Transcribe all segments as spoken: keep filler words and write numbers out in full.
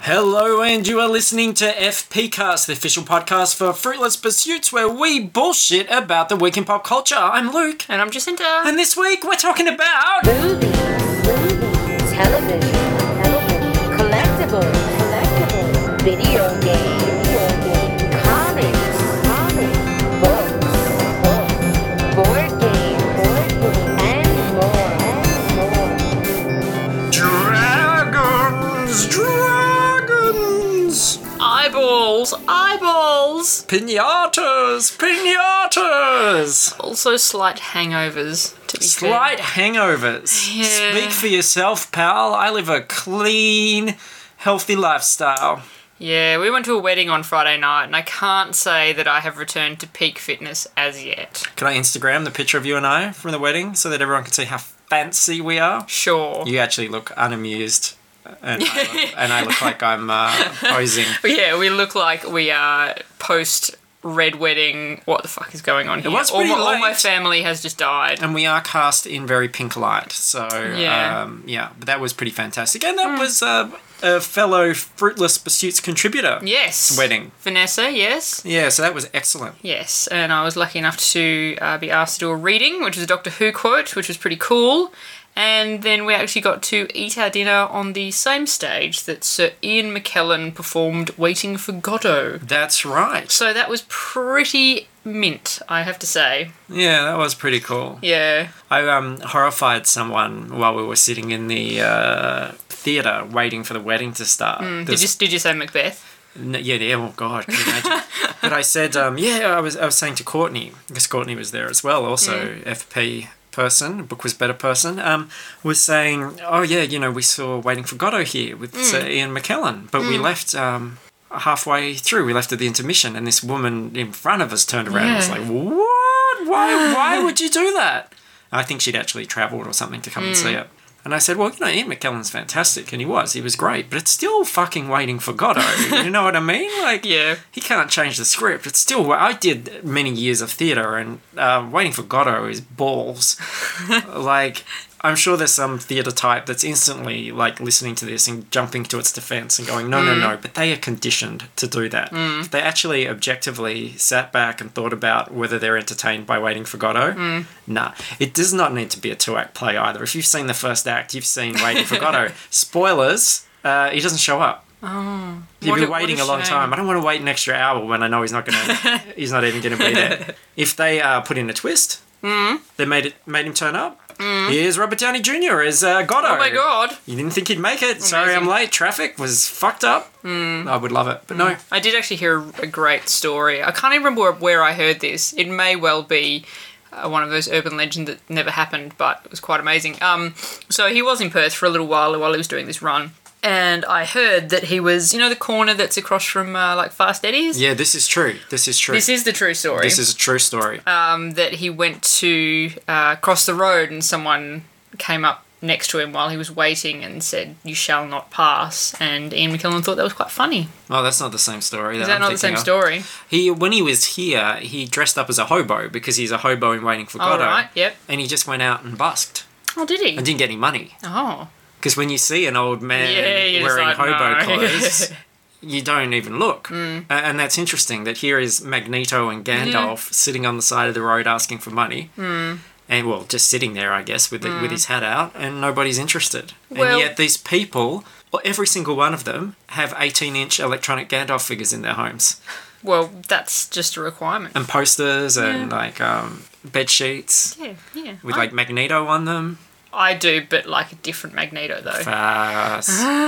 Hello, and you are listening to F P Cast, the official podcast for Fruitless Pursuits, where we bullshit about the week in pop culture. I'm Luke. And I'm Jacinta. And this week we're talking about... Movies, movies, television, television, collectibles, collectibles, video games, video games, comics, comics, books, books, board games, board games, and more, and more. Dragons! Dragons! Eyeballs! Eyeballs! Pinatas! Pinatas! Also slight hangovers, to be Slight hangovers. Yeah. Speak for yourself, pal. I live a clean, healthy lifestyle. fair. Yeah, we went to a wedding on Friday night, and I can't say that I have returned to peak fitness as yet. Can I Instagram the picture of you and I from the wedding so that everyone can see how fancy we are? Sure. You actually look unamused, and, I, look, and I look like I'm uh, posing. But yeah, we look like we are post red wedding. What the fuck is going on here? was all, pretty my, all my late. family has just died. And we are cast in very pink light, so Yeah. um, yeah. But that was pretty fantastic, and that was uh, a fellow Fruitless Pursuits contributor. Yes. Wedding. Vanessa, yes. Yeah, so that was excellent. Yes, and I was lucky enough to uh, be asked to do a reading, which was a Doctor Who quote, which was pretty cool. And then we actually got to eat our dinner on the same stage that Sir Ian McKellen performed Waiting for Godot. That's right. So that was pretty mint, I have to say. Yeah, that was pretty cool. Yeah. I um, horrified someone while we were sitting in the uh, theatre waiting for the wedding to start. Did There's- you, did you say Macbeth? No, yeah, yeah, oh god, can you imagine? But I said, um, yeah, I was I was saying to Courtney, because Courtney was there as well, also F P person, Book Was Better person, um, was saying, oh yeah, you know, we saw Waiting for Godot here with Sir Ian McKellen, but we left um, halfway through, we left at the intermission, and this woman in front of us turned around and was Yeah. like, what? Why, why would you do that? I think she'd actually travelled or something to come and see it. And I said, well, you know, Ian McKellen's fantastic, and he was. He was great, but it's still fucking Waiting for Godot. You know what I mean? Like, Yeah. he can't change the script. It's still... I did many years of theatre, and uh, Waiting for Godot is balls. Like, I'm sure there's some theatre type that's instantly, like, listening to this and jumping to its defence and going, no, no, no, but they are conditioned to do that. If they actually objectively sat back and thought about whether they're entertained by Waiting for Godot, nah. It does not need to be a two-act play either. If you've seen the first act, you've seen Waiting for Godot. Spoilers, uh, he doesn't show up. Oh. You've what been a- what waiting a a long shame. time. I don't want to wait an extra hour when I know he's not gonna. He's not even gonna be there. If they uh, put in a twist, mm. they made it made him turn up. Mm. Here's Robert Downey Junior as uh, Godot. Oh my god. You didn't think he'd make it. Sorry, I'm Amazing. late. Traffic was fucked up. Mm. I would love it, but no. I did actually hear a great story. I can't even remember where I heard this. It may well be uh, one of those urban legends that never happened, but it was quite amazing. Um, so he was in Perth for a little while while he was doing this run. And I heard that he was, you know, the corner that's across from, uh, like, Fast Eddie's? Yeah, this is true. This is true. This is the true story. This is a true story. Um, that he went to uh, cross the road and someone came up next to him while he was waiting and said, "You shall not pass." And Ian McKellen thought that was quite funny. Oh, that's not the same story. Is that I'm not the same thinking of. story? He, when he was here, he dressed up as a hobo because he's a hobo in Waiting for Oh, Godot. right, yep. And he just went out and busked Oh, did he? and didn't get any money. Oh. Because when you see an old man Yeah, you're just wearing like, hobo no. clothes, you don't even look. Mm. Uh, and that's interesting that here is Magneto and Gandalf sitting on the side of the road asking for money. Mm. And, well, just sitting there, I guess, with the, with his hat out, and nobody's interested. Well- and yet these people, well, every single one of them, have eighteen-inch electronic Gandalf figures in their homes. Well, that's just a requirement. And posters and, like, um, bed sheets Yeah, yeah. with, I, like, Magneto on them. I do, but like a different Magneto, though. Fass.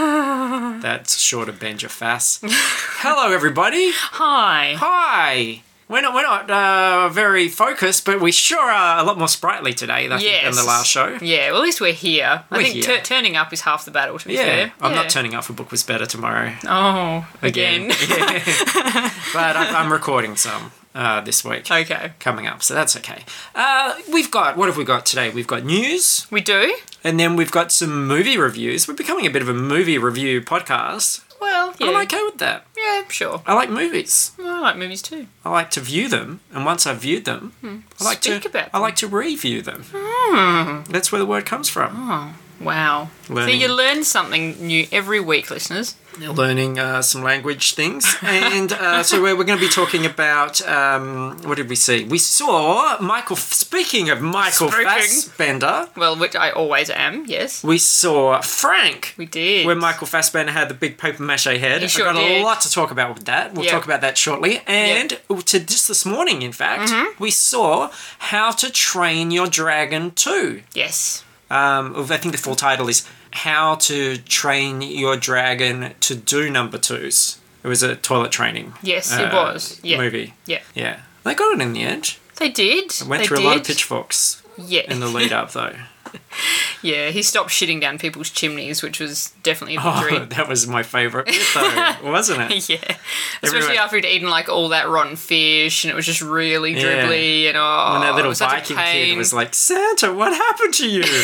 That's short of Benja Fass. Hello, everybody. Hi. Hi. We're not, we're not uh, very focused, but we sure are a lot more sprightly today than, Yes. than the last show. Yeah, well, at least we're here. We're I think here. T- turning up is half the battle, to be Yeah, fair. I'm Yeah. not turning up for Book Was Better tomorrow. Oh, again. Yeah. But I'm, I'm recording some uh, this week. Okay. Coming up, so that's okay. Uh, we've got, what have we got today? We've got news, We do? and then we've got some movie reviews. We're becoming a bit of a movie review podcast. Well, yeah. I'm okay with that. Yeah, sure. I like movies. I like movies too. I like to view them, and once I've viewed them, I like Speak to about I like to review them. Hmm. That's where the word comes from. Wow. Learning. So you learn something new every week, listeners. learning uh, some language things. And uh, so we're, we're going to be talking about, um, what did we see? We saw Michael, speaking of Michael Speaking. Fassbender, Well, which I always am, yes. we saw Frank. We did. Where Michael Fassbender had the big paper mache head. He sure I've got did. a lot to talk about with that. We'll Yep. talk about that shortly. And to just this morning, in fact, Mm-hmm. we saw How to Train Your Dragon two. Yes. Um, I think the full title is How to Train Your Dragon to Do Number Twos. It was a toilet training. Yes, uh, it was. Yeah. movie. Yeah. Yeah. They got it in the end. They did. It went they through did. a lot of pitchforks Yeah. in the lead up, though. Yeah, he stopped shitting down people's chimneys, which was definitely a victory. Oh, that was my favourite bit, though, wasn't it? Yeah. Especially Everyone- after he'd eaten like all that rotten fish and it was just really Yeah. dribbly and oh, When that it little was such a Viking pain. kid was like, Santa, what happened to you?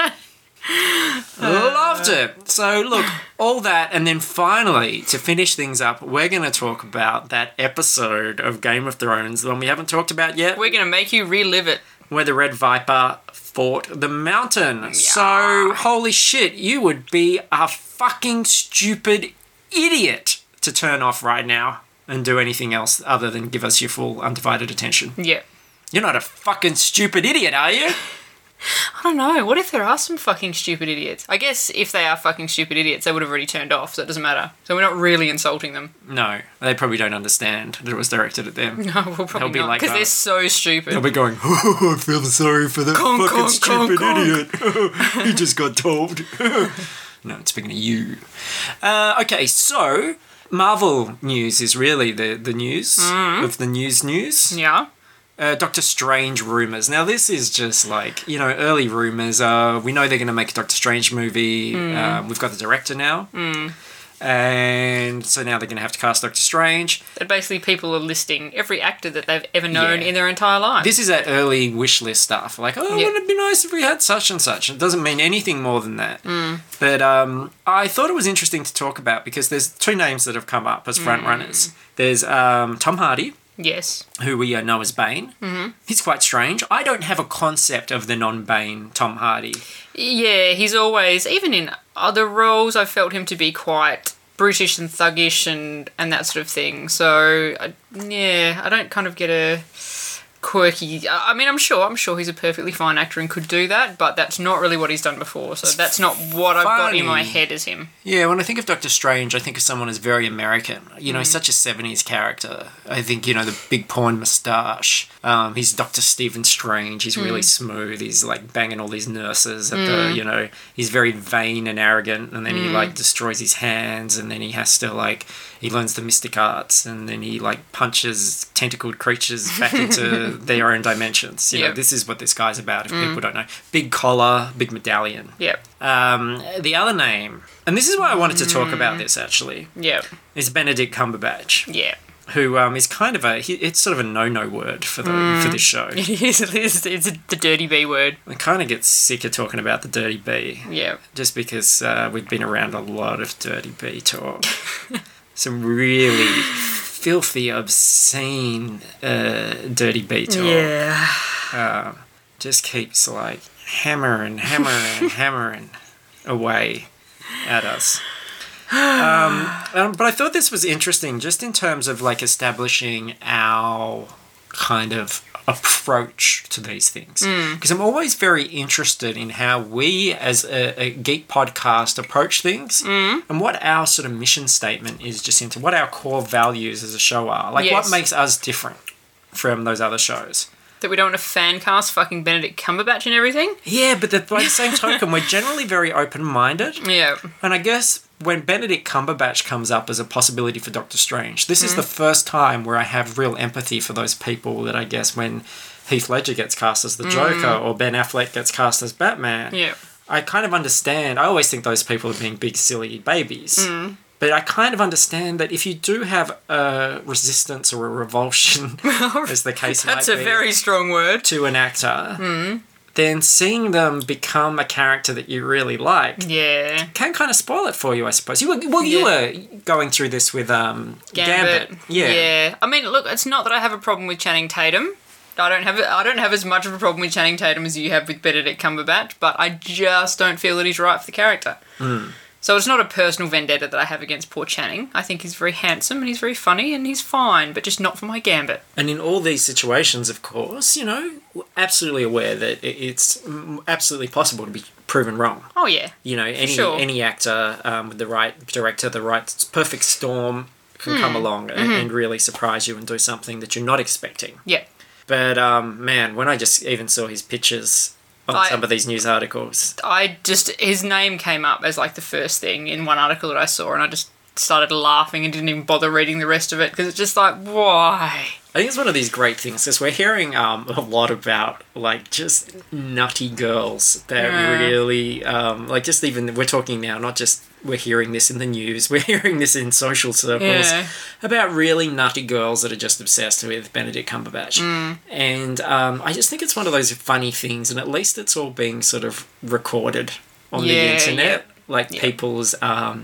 Loved it. So, look, all that, and then finally, to finish things up, we're going to talk about that episode of Game of Thrones, the one we haven't talked about yet, We're going to make you relive it. where the Red Viper fought the Mountain. So, holy shit, you would be a fucking stupid idiot to turn off right now and do anything else other than give us your full undivided attention. Yeah. You're not a fucking stupid idiot, are you? I don't know. What if there are some fucking stupid idiots? I guess if they are fucking stupid idiots, they would have already turned off, so it doesn't matter. So we're not really insulting them. No, they probably don't understand that it was directed at them. No, we'll probably They'll be not, like because that. they're so stupid. They'll be going, oh, I feel sorry for that Conk, fucking conk, stupid conk, idiot. He just got told. No, speaking of you. Uh, okay, so Marvel news is really the, the news of the news news. Yeah. Uh, Doctor Strange rumours. Now, this is just like, you know, early rumours. Uh, we know they're going to make a Doctor Strange movie. Um, we've got the director now. And so now they're going to have to cast Doctor Strange. That basically people are listing every actor that they've ever known Yeah. in their entire life. This is that early wish list stuff. Like, oh, Yeah. wouldn't it be nice if we had such and such? It doesn't mean anything more than that. But um, I thought it was interesting to talk about because there's two names that have come up as front runners. There's um, Tom Hardy, Yes. who we uh, know as Bane. Mm-hmm. He's quite strange. I don't have a concept of the non-Bane Tom Hardy. Yeah, he's always, even in other roles, I felt him to be quite brutish and thuggish and, and that sort of thing. So, I, yeah, I don't kind of get a quirky... I mean, I'm sure, I'm sure he's a perfectly fine actor and could do that, but that's not really what he's done before. So that's not what I've got in my funny. head as him. Yeah, when I think of Doctor Strange, I think of someone as very American. You know, he's such a seventies character. I think, you know, the big porn moustache. Um, he's Doctor Stephen Strange. He's really smooth. He's, like, banging all these nurses at the, you know... He's very vain and arrogant, and then he, like, destroys his hands, and then he has to, like... He learns the mystic arts, and then he, like, punches tentacled creatures back into their own dimensions. You know, Yep. this is what this guy's about, if people don't know. Big collar, big medallion. Yep. Um, the other name, and this is why I wanted to talk about this actually, Yep. is Benedict Cumberbatch, Yeah. who um, is kind of a, he, it's sort of a no-no word for the for this show. It is, it is, it's the dirty B word. I kind of get sick of talking about the Dirty B, Yeah. just because uh, we've been around a lot of Dirty B talk. Some really filthy, obscene uh, Dirty B talk. Yeah. Uh, just keeps like hammering, hammering, hammering away at us. Um, um, but I thought this was interesting just in terms of like establishing our kind of approach to these things. Because I'm always very interested in how we as a, a geek podcast approach things and what our sort of mission statement is just into what our core values as a show are. Like what Yes. makes us different from those other shows. That we don't want to fan cast fucking Benedict Cumberbatch and everything? Yeah, but the, by the same token, we're generally very open-minded. Yeah. And I guess when Benedict Cumberbatch comes up as a possibility for Doctor Strange, this is the first time where I have real empathy for those people that I guess when Heath Ledger gets cast as the Joker or Ben Affleck gets cast as Batman, Yeah. I kind of understand. I always think those people are being big, silly babies. But I kind of understand that if you do have a resistance or a revulsion, as the case might be, That's a very strong word. to an actor, then seeing them become a character that you really like Yeah. can kind of spoil it for you, I suppose. You were well, you Yeah. were going through this with um, Gambit. Gambit. Yeah. Yeah. I mean, look, it's not that I have a problem with Channing Tatum. I don't have I don't have as much of a problem with Channing Tatum as you have with Benedict Cumberbatch, but I just don't feel that he's right for the character. So it's not a personal vendetta that I have against poor Channing. I think he's very handsome and he's very funny and he's fine, but just not for my Gambit. And in all these situations, of course, you know, we're absolutely aware that it- it's mm, absolutely possible to be proven wrong. Oh, yeah. You know, any sure. any actor um, with the right director, the right perfect storm can come along and, and really surprise you and do something that you're not expecting. Yeah. But, um, man, when I just even saw his pictures on I- some of these news articles, I just, his name came up as like the first thing in one article that I saw, and I just started laughing and didn't even bother reading the rest of it because it's just like, why? I think it's one of these great things because we're hearing um, a lot about like just nutty girls that Yeah. really um, like just even we're talking now not just we're hearing this in the news, we're hearing this in social circles Yeah. about really nutty girls that are just obsessed with Benedict Cumberbatch. Mm. And um, I just think it's one of those funny things, and at least it's all being sort of recorded on the Yeah, internet, yep. like Yep. people's um,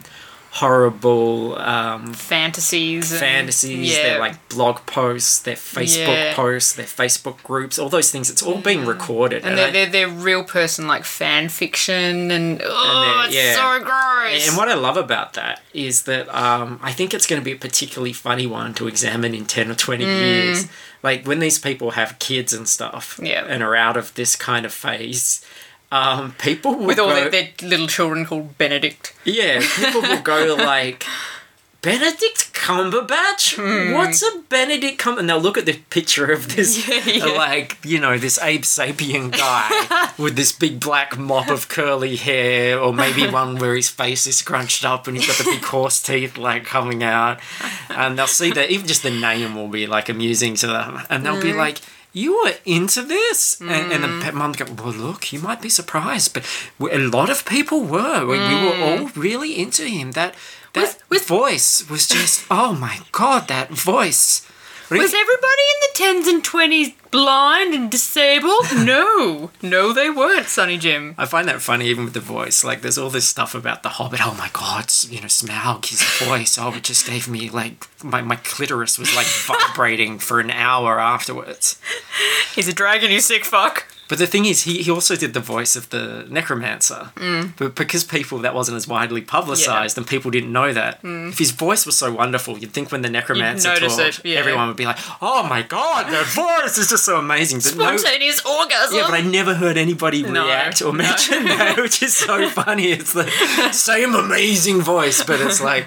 horrible um, Fantasies. And, fantasies, yeah. their like blog posts, their Facebook Yeah. posts, their Facebook groups, all those things. It's all being recorded. And and they're, I- they're, they're real person, like, fan fiction, and, oh, they're- it's yeah. so gross. And what I love about that is that um, I think it's going to be a particularly funny one to examine in ten or twenty years. Like when these people have kids and stuff Mm. Yeah. and are out of this kind of phase, um, people will With all go, their, their little children called Benedict. yeah, people will go like, Benedict Cumberbatch? What's a Benedict Cumberbatch? And they'll look at the picture of this, Yeah, yeah. like, you know, this Abe Sapien guy with this big black mop of curly hair, or maybe one where his face is scrunched up and he's got the big horse teeth, like, coming out. And they'll see that, even just the name will be, like, amusing to them. And they'll be like, you were into this? And, and the pet mum go, well, look, you might be surprised, but we- a lot of people were. We, we were all really into him. That that With- with- voice was just, oh my God, that voice. What do you Was think- everybody in the tens and twenties blind and disabled? No. No, they weren't, Sonny Jim. I find that funny even with the voice. Like, there's all this stuff about the Hobbit. Oh my God, s- you know, Smaug, his voice. Oh, it just gave me, like, my, my clitoris was, like, vibrating for an hour afterwards. He's a dragon, you sick fuck. But the thing is, he, he also did the voice of the Necromancer. Mm. But because people, that wasn't as widely publicised and people didn't know that, if his voice was so wonderful, you'd think when the Necromancer notice talked, it, yeah. everyone would be like, oh my God, that voice is just so amazing. But no, Spontaneous orgasm. yeah, but I never heard anybody No, react or no. mention that, which is so funny. It's the same amazing voice, but it's like,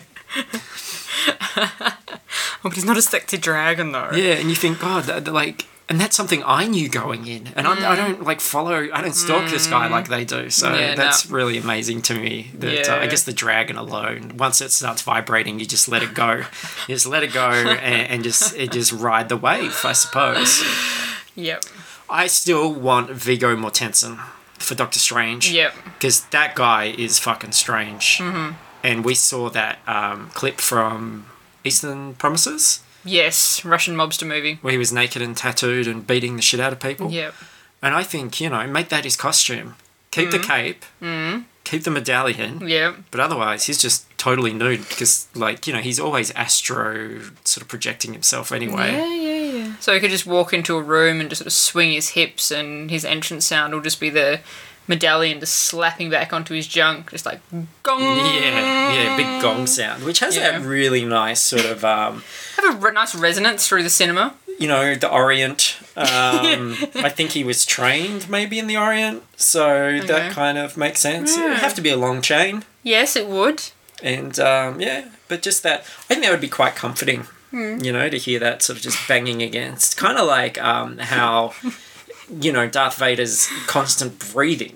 Oh, but he's not a sexy dragon, though. yeah, and you think, God, that, that, like, and that's something I knew going in, and I'm, I don't like follow, I don't stalk this guy like they do. So Yeah, that's no. really amazing to me. That uh, I Yeah. guess the dragon alone, once it starts vibrating, you just let it go, you just let it go, and, and just it just ride the wave, I suppose. Yep. I still want Viggo Mortensen for Doctor Strange. Yep. Because that guy is fucking strange. Mm-hmm. And we saw that um, clip from Eastern Promises, Yes, Russian mobster movie. where he was naked and tattooed and beating the shit out of people. Yep. And I think, you know, make that his costume. Keep the cape, mm. keep the medallion, Yep. but otherwise he's just totally nude because, like, you know, he's always astro sort of projecting himself anyway. Yeah, yeah, yeah. So he could just walk into a room and just sort of swing his hips, and his entrance sound will just be the medallion just slapping back onto his junk, just like gong. Yeah, yeah, big gong sound, which has Yeah. that really nice sort of, um, Have a re- nice resonance through the cinema. you know, the Orient. Um, I think he was trained maybe in the Orient, so Okay. that kind of makes sense. It would Yeah. have to be a long chain, Yes, it would. and um, yeah, but just that, I think that would be quite comforting, you know, to hear that sort of just banging against. Kind of like um, how, you know, Darth Vader's constant breathing.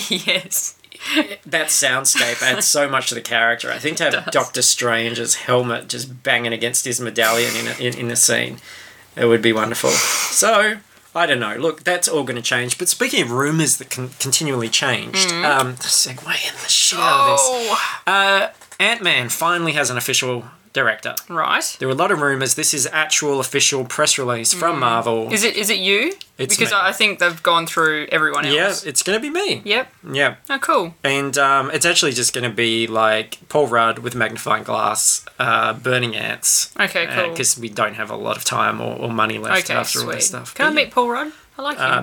Yes. That soundscape adds so much to the character. I think to have does. Doctor Strange's helmet just banging against his medallion in a, in, in a scene, it would be wonderful. So, I don't know. Look, that's all going to change. But speaking of rumours that can continually changed, um, segue in the shit out of this. Oh. Uh, Ant-Man finally has an official director. Right. There were a lot of rumours. This is actual official press release from Marvel. Is it? Is it you? It's because me. I I think they've gone through everyone Yeah, else. it's going to be me. Yep. Yeah. Oh, cool. And um, it's actually just going to be like Paul Rudd with a magnifying glass, uh, burning ants. Okay, cool. Because we don't have a lot of time or, or money left Okay, after all sweet. this stuff. Can I But meet Paul Rudd? I like him. yeah. Um, no.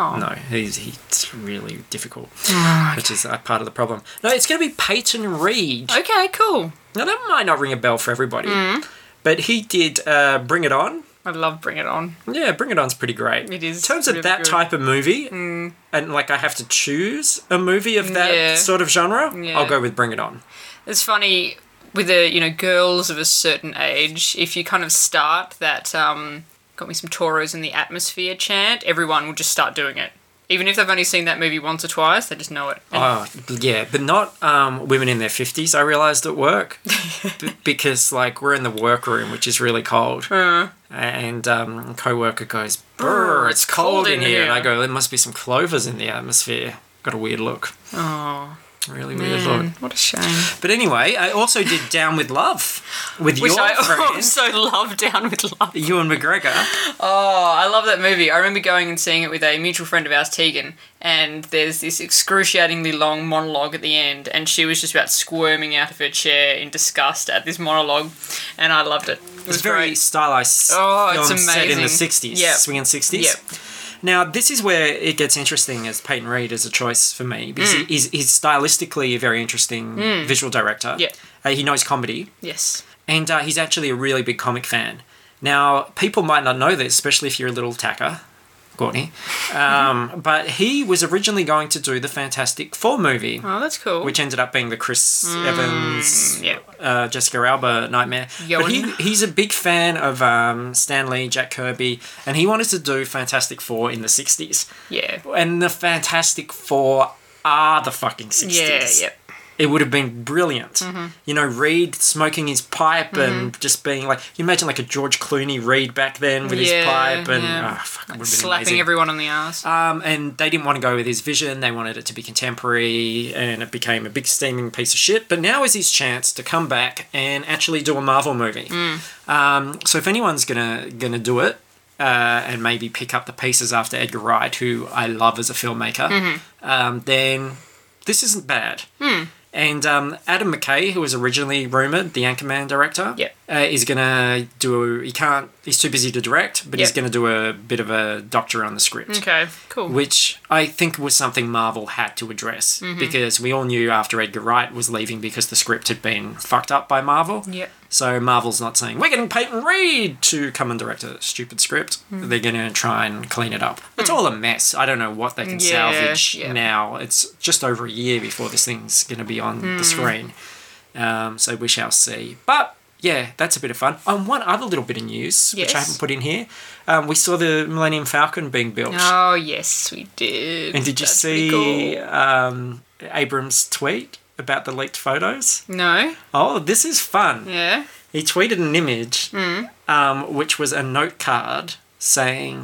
Oh. No, he's he's really difficult, Oh, okay. which is uh, part of the problem. No, it's going to be Peyton Reed. Okay, cool. Now, that might not ring a bell for everybody, Mm. but he did uh, Bring It On. I love Bring It On. Yeah, Bring It On's pretty great. It is In terms of really that good. type of movie, Mm. and like I have to choose a movie of that Yeah. sort of genre, Yeah. I'll go with Bring It On. It's funny with the you know girls of a certain age. If you kind of start that, um, got me some Toros in the atmosphere chant, everyone will just start doing it. Even if they've only seen that movie once or twice, they just know it. And Oh, yeah, but not um, women in their fifties, I realised at work. B- because, like, we're in the workroom, which is really cold. Uh, And um, a co-worker goes, brr, it's cold in here. And I go, there must be some clovers in the atmosphere. Got a weird look. oh, Really weird look. man, what a shame. But anyway, I also did Down with Love with Which your I friend, also love Down with Love. Ewan McGregor. Oh, I love that movie. I remember going and seeing it with a mutual friend of ours, Tegan, and there's this excruciatingly long monologue at the end, and she was just about squirming out of her chair in disgust at this monologue, and I loved it. It was It's very great. stylized Oh, film it's set in the amazing. sixties, Yep. swinging sixties. Yep. Now, this is where it gets interesting as Peyton Reed as a choice for me, because Mm. he he's, he's stylistically a very interesting visual director. Yeah. Uh, he knows comedy, Yes. and uh, he's actually a really big comic fan. Now, people might not know this, especially if you're a little tacker, Courtney, um, but he was originally going to do the Fantastic Four movie, Oh, that's cool. which ended up being the Chris Evans, yeah. uh, Jessica Alba nightmare. Yoan. But he, he's a big fan of um, Stan Lee, Jack Kirby, and he wanted to do Fantastic Four in the sixties. Yeah. And the Fantastic Four are the fucking Yeah, sixties. yep. It would have been brilliant. Mm-hmm. You know, Reed smoking his pipe and just being like, you imagine like a George Clooney Reed back then with Yeah, his pipe and yeah. oh, fuck, it would have been Slapping amazing. everyone on the ass. Um, and they didn't want to go with his vision. They wanted it to be contemporary, and it became a big steaming piece of shit. But now is his chance to come back and actually do a Marvel movie. Mm. Um, so if anyone's gonna gonna do it, uh, and maybe pick up the pieces after Edgar Wright, who I love as a filmmaker, Mm-hmm. um, then this isn't bad. Hmm. And um, Adam McKay, who was originally rumoured, the Anchorman director, Yep. uh, is going to do... A, he can't... He's too busy to direct, but he's Yep. going to do a bit of a doctor on the script. Okay, cool. Which I think was something Marvel had to address. Mm-hmm. Because we all knew after Edgar Wright was leaving because the script had been fucked up by Marvel. Yep. So Marvel's not saying, we're getting Peyton Reed to come and direct a stupid script. Mm. They're going to try and clean it up. It's all a mess. I don't know what they can Yeah, salvage yeah. now. It's just over a year before this thing's going to be on Mm. the screen. Um, so we shall see. But, yeah, that's a bit of fun. Um, one other little bit of news, which I Yes. haven't put in here. Um, we saw the Millennium Falcon being built. Oh, yes, we did. And did you That's see pretty cool. um, Abrams' tweet about the leaked photos? No? Oh, this is fun. Yeah? He tweeted an image, Mm. um, which was a note card saying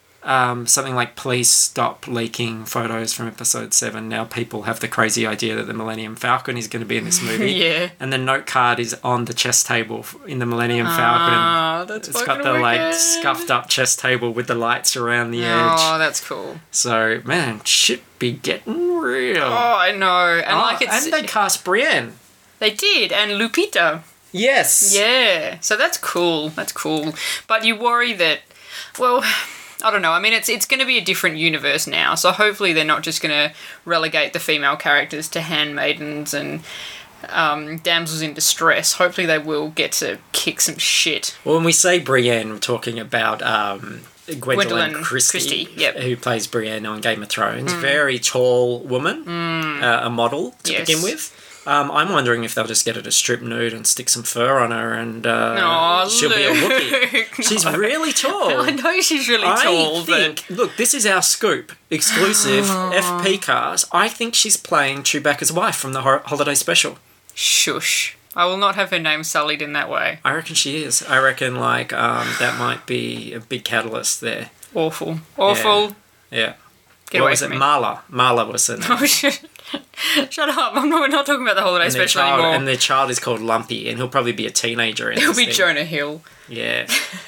um, something like, please stop leaking photos from episode seven. Now people have the crazy idea that the Millennium Falcon is going to be in this movie. Yeah. And the note card is on the chess table in the Millennium Falcon. Oh, that's It's got fucking the like wicked. scuffed up chess table with the lights around the Oh, edge. that's cool. So, man, shit be getting real. Oh, I know. And Oh, like it's and they cast Brienne. they did, and Lupita. Yes. Yeah. So that's cool. That's cool. But you worry that, well, I don't know. I mean, it's it's going to be a different universe now. So hopefully they're not just going to relegate the female characters to handmaidens and um, damsels in distress. Hopefully they will get to kick some shit. Well, when we say Brienne, we're talking about um, Gwendolyn, Gwendolyn Christie, Christie, yep. who plays Brienne on Game of Thrones. Very tall woman, uh, a model to Yes. begin with. Um, I'm wondering if they'll just get her to strip nude and stick some fur on her, and uh, Aw, she'll be a Luke, Wookiee. She's no. really tall. I know she's really I tall, think, look, this is our scoop, exclusive F P cars. I think she's playing Chewbacca's wife from the hor- holiday special. but shush. I will not have her name sullied in that way. I reckon she is. I reckon like um, that might be a big catalyst there. Awful. Awful. Yeah. Get what away was from it? me. Marla. Marla was her name. Oh, shit. Shut up. I'm not, we're not talking about the holiday And their, special child, anymore. and their child is called Lumpy, and he'll probably be a teenager in It'll this be thing. Jonah Hill. Yeah.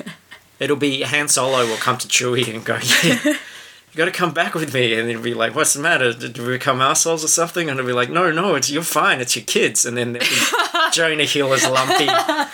It'll be Han Solo will come to Chewie and go, yeah, you got to come back with me. And he'll be like, what's the matter? Did we become assholes or something? And he'll be like, no, no, it's you're fine. It's your kids. And then there'll be Jonah Hill as Lumpy.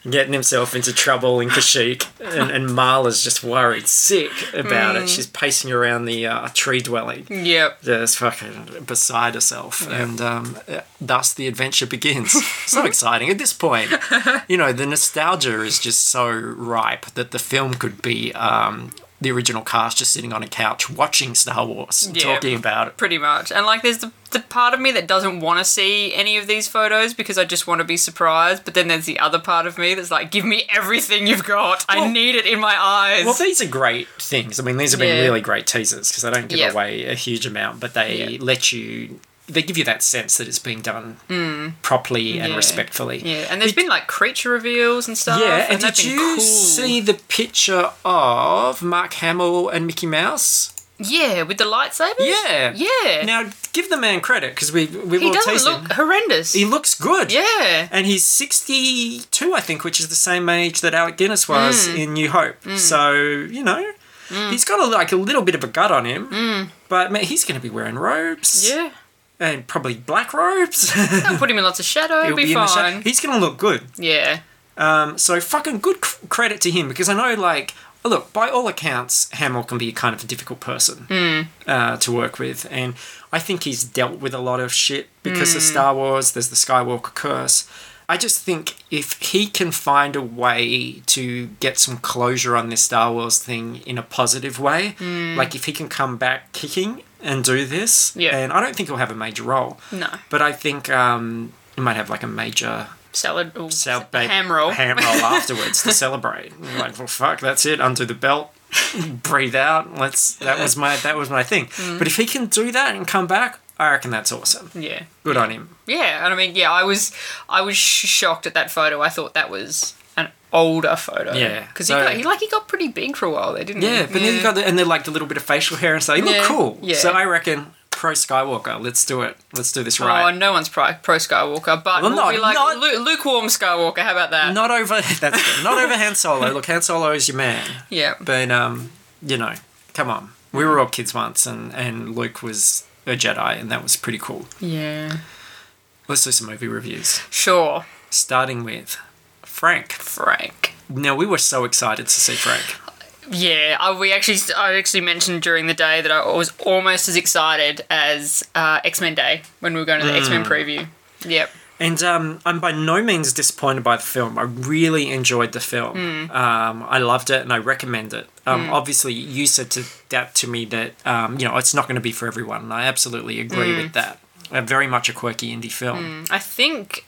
getting himself into trouble in Kashyyyk, and, and Marla's just worried, sick about it. She's pacing around the uh, tree dwelling. Yep. Just fucking beside herself. Yep. And um, thus the adventure begins. So exciting. At this point, you know, the nostalgia is just so ripe that the film could be um, the original cast just sitting on a couch watching Star Wars, Yeah, talking about it. Pretty much. And like there's the, the part of me that doesn't want to see any of these photos because I just want to be surprised, but then there's the other part of me that's like, give me everything you've got. Well, I need it in my eyes. Well, these are great things. I mean, these have been Yeah. really great teasers because they don't give Yep. away a huge amount, but they Yeah. let you... They give you that sense that it's being done properly and Yeah. respectfully. Yeah, and there's been like creature reveals and stuff. Yeah, and, and did they've been you cool. see the picture of Mark Hamill and Mickey Mouse? Yeah, with the lightsabers? Yeah. Yeah. Now, give the man credit because we, we've he all doesn't teased look him. horrendous. He looks good. Yeah. And he's sixty-two, I think, which is the same age that Alec Guinness was Mm. in New Hope. So, you know, he's got a, like a little bit of a gut on him. But, man, he's going to be wearing robes. Yeah. And probably black robes. They'll put him in lots of shadow. He'll, He'll be, in the fine. shadow. He's going to look good. Yeah. Um, so fucking good c- credit to him because I know, like, look, by all accounts, Hamill can be kind of a difficult person Mm. uh, to work with. And I think he's dealt with a lot of shit because Mm. of Star Wars. There's the Skywalker curse. I just think if he can find a way to get some closure on this Star Wars thing in a positive way, Mm. like if he can come back kicking and do this, Yeah. and I don't think he'll have a major role, No. but I think um, he might have like a major Salad. Or Sal- ham roll. ham roll afterwards to celebrate. And you're like, well, fuck, that's it. Undo the belt, breathe out. Let's. That was my that was my thing. Mm. But if he can do that and come back, I reckon that's awesome. Yeah. Good on him. Yeah, and I mean, yeah, I was, I was sh- shocked at that photo. I thought that was an older photo. Yeah, because so- he got, he like he got pretty big for a while there, didn't he? Yeah, but then you got the, and then like the little bit of facial hair and stuff. He looked Yeah, cool. yeah. So I reckon pro Skywalker. Let's do it. Let's do this Oh, right. no one's pro, pro Skywalker, but Well, we'll not- be like not- lu- lukewarm Skywalker. How about that? Not over. That's good. Not over Han Solo. Look, Han Solo is your man. Yeah. But um, you know, come on. We were all kids once, and and Luke was a Jedi, and that was pretty cool. Yeah. Let's do some movie reviews. Sure. Starting with Frank. Frank. Now, we were so excited to see Frank. Yeah, I, we actually, I actually mentioned during the day that I was almost as excited as uh, X-Men Day when we were going to the Mm. X-Men preview. Yep. And um, I'm by no means disappointed by the film. I really enjoyed the film. Mm. Um, I loved it and I recommend it. Um, Mm. Obviously, you said to that to me that um, you know it's not going to be for everyone, and I absolutely agree Mm. with that. Uh, very much a quirky indie film. Mm, I think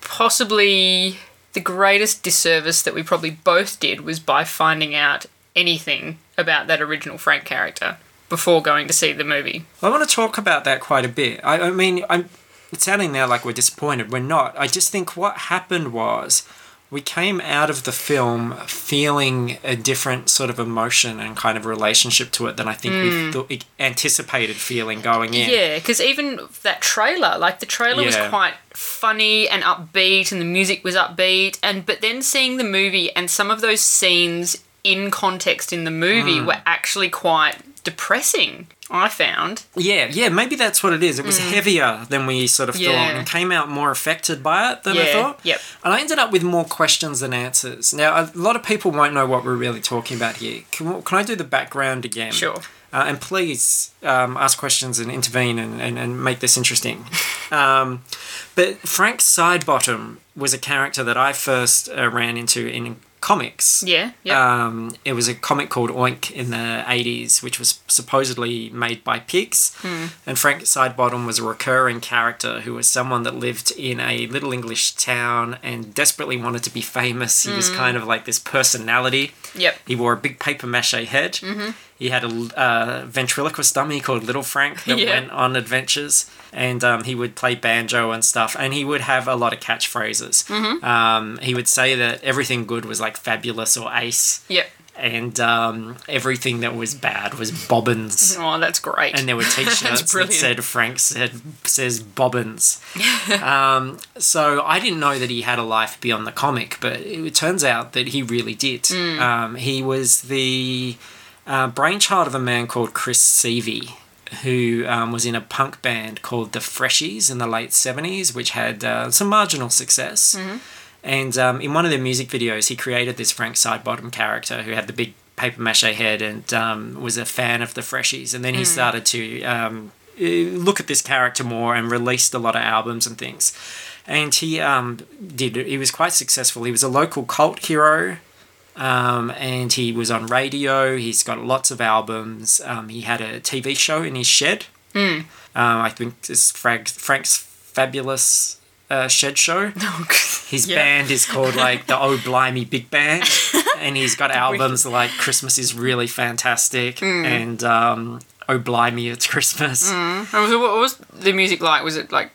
possibly the greatest disservice that we probably both did was by finding out anything about that original Frank character before going to see the movie. I want to talk about that quite a bit. I, I mean, I'm. It's sounding now like we're disappointed. We're not. I just think what happened was we came out of the film feeling a different sort of emotion and kind of relationship to it than I think we th- anticipated feeling going in. Yeah, because even that trailer, like the trailer Yeah. was quite funny and upbeat, and the music was upbeat, and but then seeing the movie and some of those scenes in context in the movie Mm. were actually quite depressing, I found. Yeah, yeah, maybe that's what it is. It was heavier than we sort of Yeah. thought and came out more affected by it than I Yeah, thought. yep. And I ended up with more questions than answers. Now, a lot of people won't know what we're really talking about here. Can, can I do the background again? Sure. Uh, and please um, ask questions and intervene and, and, and make this interesting. um, but Frank Sidebottom was a character that I first uh, ran into in comics. Yeah, yeah. Um, it was a comic called Oink in the eighties, which was supposedly made by pigs. Hmm. And Frank Sidebottom was a recurring character who was someone that lived in a little English town and desperately wanted to be famous. He was Hmm. kind of like this personality. Yep. He wore a big paper mache head. Mm-hmm. He had a uh, ventriloquist dummy called Little Frank that Yeah. went on adventures. And um, he would play banjo and stuff. And he would have a lot of catchphrases. Mm-hmm. Um, he would say that everything good was like fabulous or ace. Yep. And um, everything that was bad was bobbins. Oh, that's great. And there were t-shirts that brilliant. said Frank said says bobbins. um, so I didn't know that he had a life beyond the comic, but it turns out that he really did. Mm. Um, he was the uh, brainchild of a man called Chris Seavey, who um, was in a punk band called the Freshies in the late seventies, which had uh, some marginal success. Mm-hmm. And um, in one of their music videos, he created this Frank Sidebottom character who had the big paper mache head and um, was a fan of the Freshies. And then he mm. started to um, look at this character more and released a lot of albums and things. And he um, did. He was quite successful. He was a local cult hero. Um, and he was on radio. He's got lots of albums. Um, he had a T V show in his shed. Mm. Um, I think it's Frank, Frank's Fabulous uh, Shed Show. Oh, his yeah. band is called like the Oh Blimey Big Band. And he's got albums like Christmas is Really Fantastic mm. and um, Oh Blimey It's Christmas. Mm. What was the music like? Was it like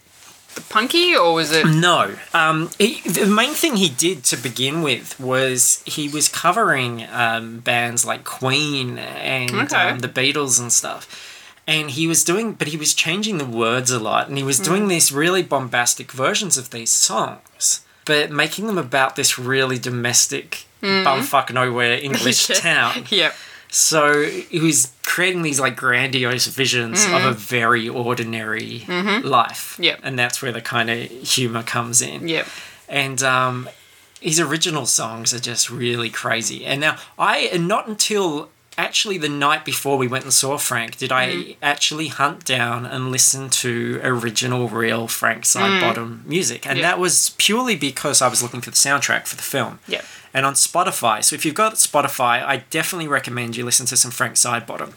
punky or was it no um he, the main thing he did to begin with was he was covering um bands like Queen and okay. um, the Beatles and stuff, and he was doing but he was changing the words a lot, and he was doing mm. these really bombastic versions of these songs but making them about this really domestic mm. bumfuck nowhere English town. Yep. So he was creating these like grandiose visions mm-hmm. of a very ordinary mm-hmm. life. Yep. And that's where the kind of humour comes in. Yep. And um, his original songs are just really crazy. And now I, not until actually the night before we went and saw Frank, did I mm. actually hunt down and listen to original real Frank Sidebottom mm. music. And yep. that was purely because I was looking for the soundtrack for the film. Yep. And on Spotify. So if you've got Spotify, I definitely recommend you listen to some Frank Sidebottom.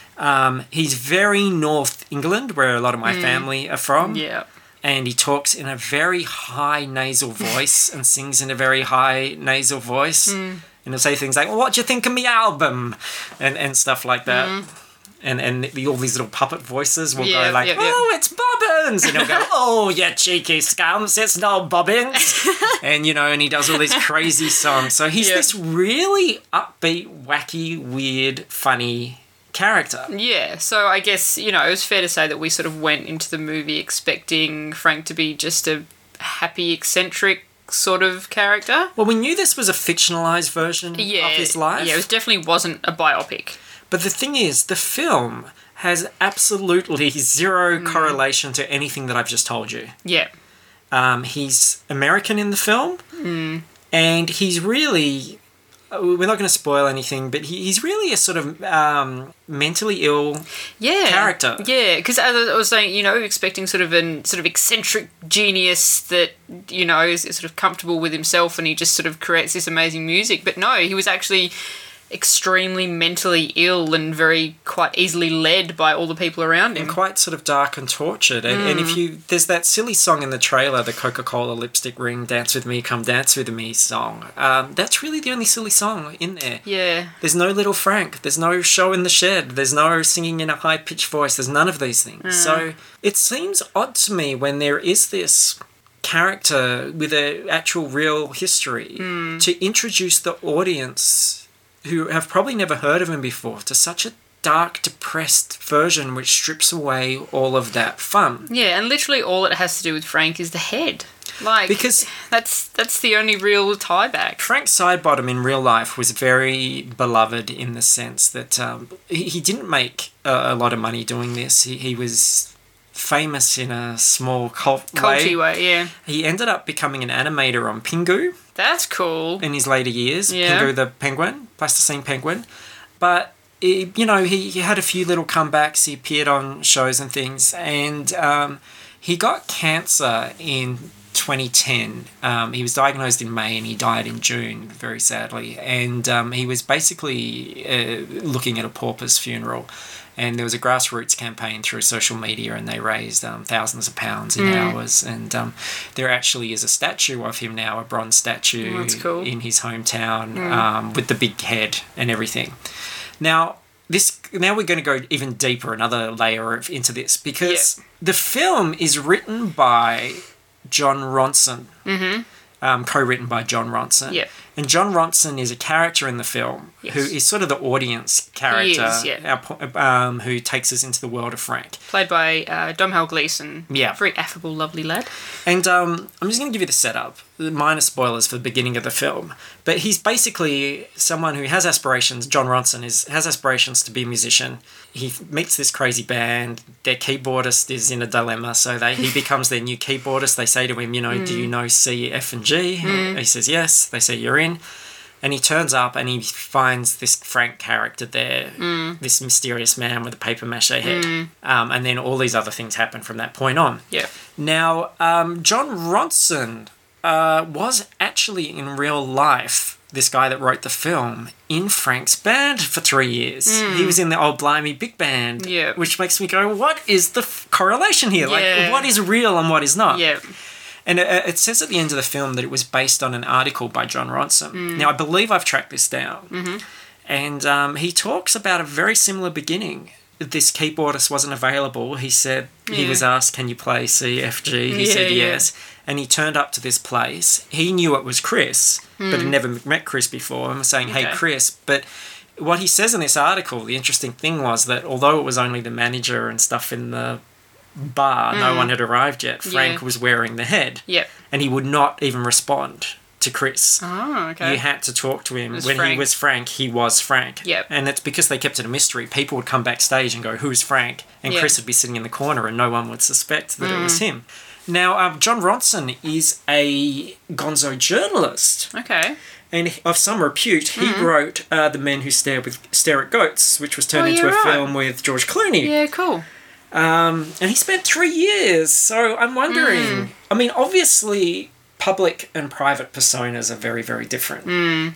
Um, he's very North England, where a lot of my mm. family are from. Yeah. And he talks in a very high nasal voice and sings in a very high nasal voice. Mm. And he'll say things like, well, what do you think of me album? And and stuff like that. Mm. And and the, all these little puppet voices will yeah, go like, yeah, yeah. oh, it's Bobbins! And he'll go, oh, you cheeky scums, it's no Bobbins! And, you know, and he does all these crazy songs. So he's yeah. this really upbeat, wacky, weird, funny character. Yeah, so I guess, you know, it was fair to say that we sort of went into the movie expecting Frank to be just a happy, eccentric sort of character. Well, we knew this was a fictionalised version yeah, of his life. Yeah, it was definitely wasn't a biopic. But the thing is, the film has absolutely zero mm. correlation to anything that I've just told you. Yeah. Um, he's American in the film, mm. and he's really... We're not going to spoil anything, but he, he's really a sort of um, mentally ill yeah. character. Yeah, because as I was saying, you know, expecting sort of an sort of eccentric genius that, you know, is sort of comfortable with himself and he just sort of creates this amazing music. But no, he was actually extremely mentally ill and very quite easily led by all the people around him. And quite sort of dark and tortured. And, mm. and if you... There's that silly song in the trailer, the Coca-Cola Lipstick Ring, Dance With Me, Come Dance With Me song. Um, that's really the only silly song in there. Yeah. There's no Little Frank. There's no Show in the Shed. There's no singing in a high-pitched voice. There's none of these things. Mm. So it seems odd to me when there is this character with an actual real history mm. to introduce the audience who have probably never heard of him before to such a dark, depressed version which strips away all of that fun. Yeah, and literally all it has to do with Frank is the head. Like, because that's that's the only real tie back. Frank Sidebottom in real life was very beloved in the sense that um, he, he didn't make a, a lot of money doing this. He, he was famous in a small cult Culty way. way, yeah. He ended up becoming an animator on Pingu. That's cool. In his later years. Yeah. Pingu the penguin, plasticine penguin. But, it, you know, he, he had a few little comebacks. He appeared on shows and things. And um, he got cancer in twenty ten. Um, he was diagnosed in May and he died in June, very sadly. And um, he was basically uh, looking at a pauper's funeral. And there was a grassroots campaign through social media and they raised um, thousands of pounds in mm. hours. And um, there actually is a statue of him now, a bronze statue oh, that's cool. in his hometown mm. um, with the big head and everything. Now, this now we're going to go even deeper, another layer of, into this, because yep. the film is written by John Ronson. Mm-hmm. Um, co-written by John Ronson. Yep. And John Ronson is a character in the film yes. who is sort of the audience character is, yeah. our, um, who takes us into the world of Frank. Played by uh, Domhnall Gleeson. Yeah. Very affable, lovely lad. And um, I'm just going to give you the setup. minor spoilers for the beginning of the film, but he's basically someone who has aspirations. John Ronson is has aspirations to be a musician. He meets this crazy band. Their keyboardist is in a dilemma, so they he becomes their new keyboardist. They say to him, you know, mm. do you know C, F, and G? Mm. He says yes. They say you're in. And he turns up and he finds this Frank character there, mm. this mysterious man with a paper mache head. Mm. Um, and then all these other things happen from that point on. Yeah. Now, um, John Ronson uh, was actually in real life this guy that wrote the film in Frank's band for three years. Mm. He was in the old Blimey Big Band, yeah. which makes me go, what is the f- correlation here? Yeah. Like, what is real and what is not? Yeah. And it, it says at the end of the film that it was based on an article by John Ronson. Mm. Now, I believe I've tracked this down. Mm-hmm. And um, he talks about a very similar beginning. This keyboardist wasn't available. He said, yeah. he was asked, can you play C, F, G? He yeah, said yeah. yes. And he turned up to this place. He knew it was Chris, mm. but had never met Chris before. I'm saying, hey, okay. Chris. But what he says in this article, the interesting thing was that although it was only the manager and stuff in the bar, mm. no one had arrived yet, Frank yeah. was wearing the head. Yep. And he would not even respond to Chris. Oh, okay. You had to talk to him. When Frank. he was Frank, he was Frank. Yep. And it's because they kept it a mystery. People would come backstage and go, who's Frank? And yep. Chris would be sitting in the corner and no one would suspect that mm. it was him. Now, um, John Ronson is a gonzo journalist. Okay. And of some repute, he mm. wrote uh, The Men Who Stare with Stare at Goats, which was turned oh, into a right. film with George Clooney. Yeah, cool. Um, and he spent three years. So I'm wondering, mm. I mean, obviously public and private personas are very, very different. Mm.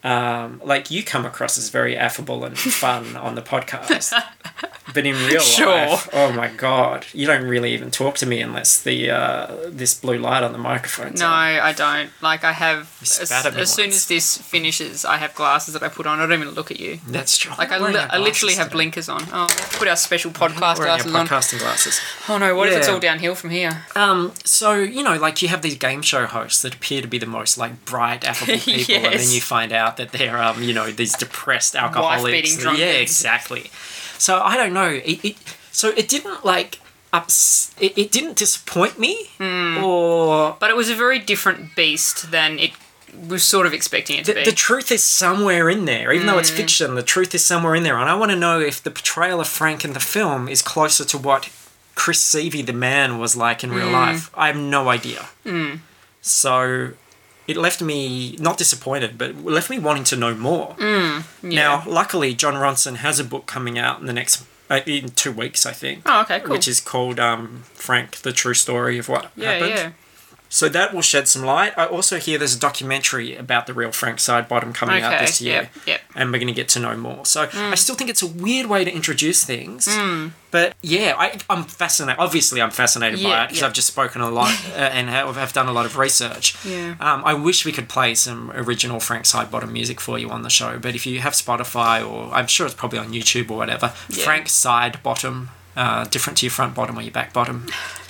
Um, like, you come across as very affable and fun on the podcast. But in real sure. life, oh my God, you don't really even talk to me unless the uh, this blue light on the microphone's No, on. I don't. Like, I have, You as, spat at me as soon once. as this finishes, I have glasses that I put on. I don't even look at you. That's true. Like, I, I'm wearing li- our I literally glasses have today. blinkers on. Oh, let's put our special podcast Wearing our glasses on. podcasting glasses. Oh no, what if it's Yeah. all downhill from here? Um, so, you know, like, you have these game show hosts that appear to be the most, like, bright, affable people, and then Yes. you find out that they're, um, you know, these depressed alcoholics. Wife-beating drunkards. Yeah, exactly. So, I don't know. It, it so, it didn't, like, ups- it, it didn't disappoint me, Mm. or... But it was a very different beast than it was sort of expecting it to The, be. the truth is somewhere in there. Even though it's Mm. fiction, the truth is somewhere in there. And I want to know if the portrayal of Frank in the film is closer to what Chris Seavey, the man, was like in real Mm. life. I have no idea. Mm. So it left me not disappointed, but left me wanting to know more. Mm. Yeah. Now, luckily, John Ronson has a book coming out in the next uh, in two weeks, I think. Oh, okay, cool. Which is called um, Frank: The True Story of What yeah, Happened. yeah. So that will shed some light. I also hear there's a documentary about the real Frank Sidebottom coming out Okay, this year. yep, yep. And we're going to get to know more. So I still think it's a weird way to introduce things. Mm. But yeah, I, I'm fascinated. Obviously, I'm fascinated by Yeah, it because yeah. I've just spoken a lot uh, and have, have done a lot of research. Yeah. Um, I wish we could play some original Frank Sidebottom music for you on the show. But if you have Spotify, or I'm sure it's probably on YouTube or whatever, Yeah. Frank Sidebottom, uh, different to your front bottom or your back bottom,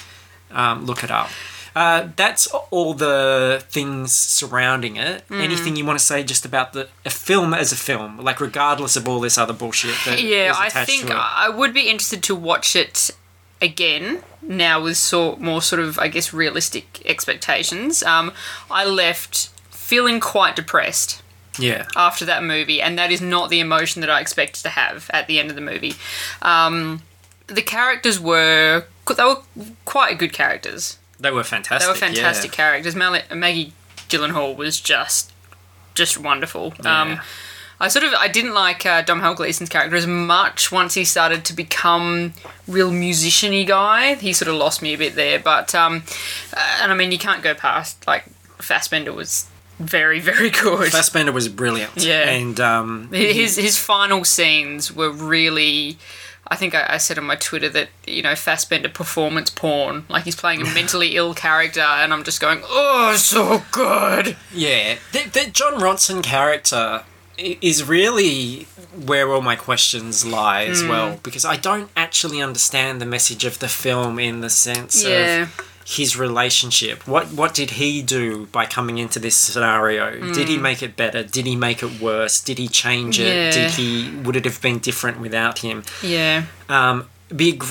um, look it up. Uh, that's all the things surrounding it. Mm. Anything you want to say just about the a film as a film, like regardless of all this other bullshit that Yeah, is I attached think to it? I would be interested to watch it again now with sort more sort of, I guess, realistic expectations. Um, I left feeling quite depressed Yeah. after that movie, and that is not the emotion that I expected to have at the end of the movie. Um, the characters were they were quite good characters. They were fantastic. They were fantastic yeah. characters. Mal- Maggie Gyllenhaal was just just wonderful. Yeah. Um, I sort of I didn't like uh, Domhnall Gleeson's character as much once he started to become real musician-y guy. He sort of lost me a bit there, but um, uh, and I mean you can't go past like Fassbender was very very good. Fassbender was brilliant. Yeah. And um, His his final scenes were really. I think I, I said on my Twitter that, you know, Fassbender performance porn. Like, he's playing a mentally ill character, and I'm just going, oh, so good. yeah, the, the John Ronson character i- is really where all my questions lie as Hmm. well, because I don't actually understand the message of the film in the sense Yeah. of his relationship. What what did he do by coming into this scenario? Did he make it better? Did he make it worse? Did he change it? Hmm. Yeah. Did he would it have been different without him? Yeah. Um, it'd be a great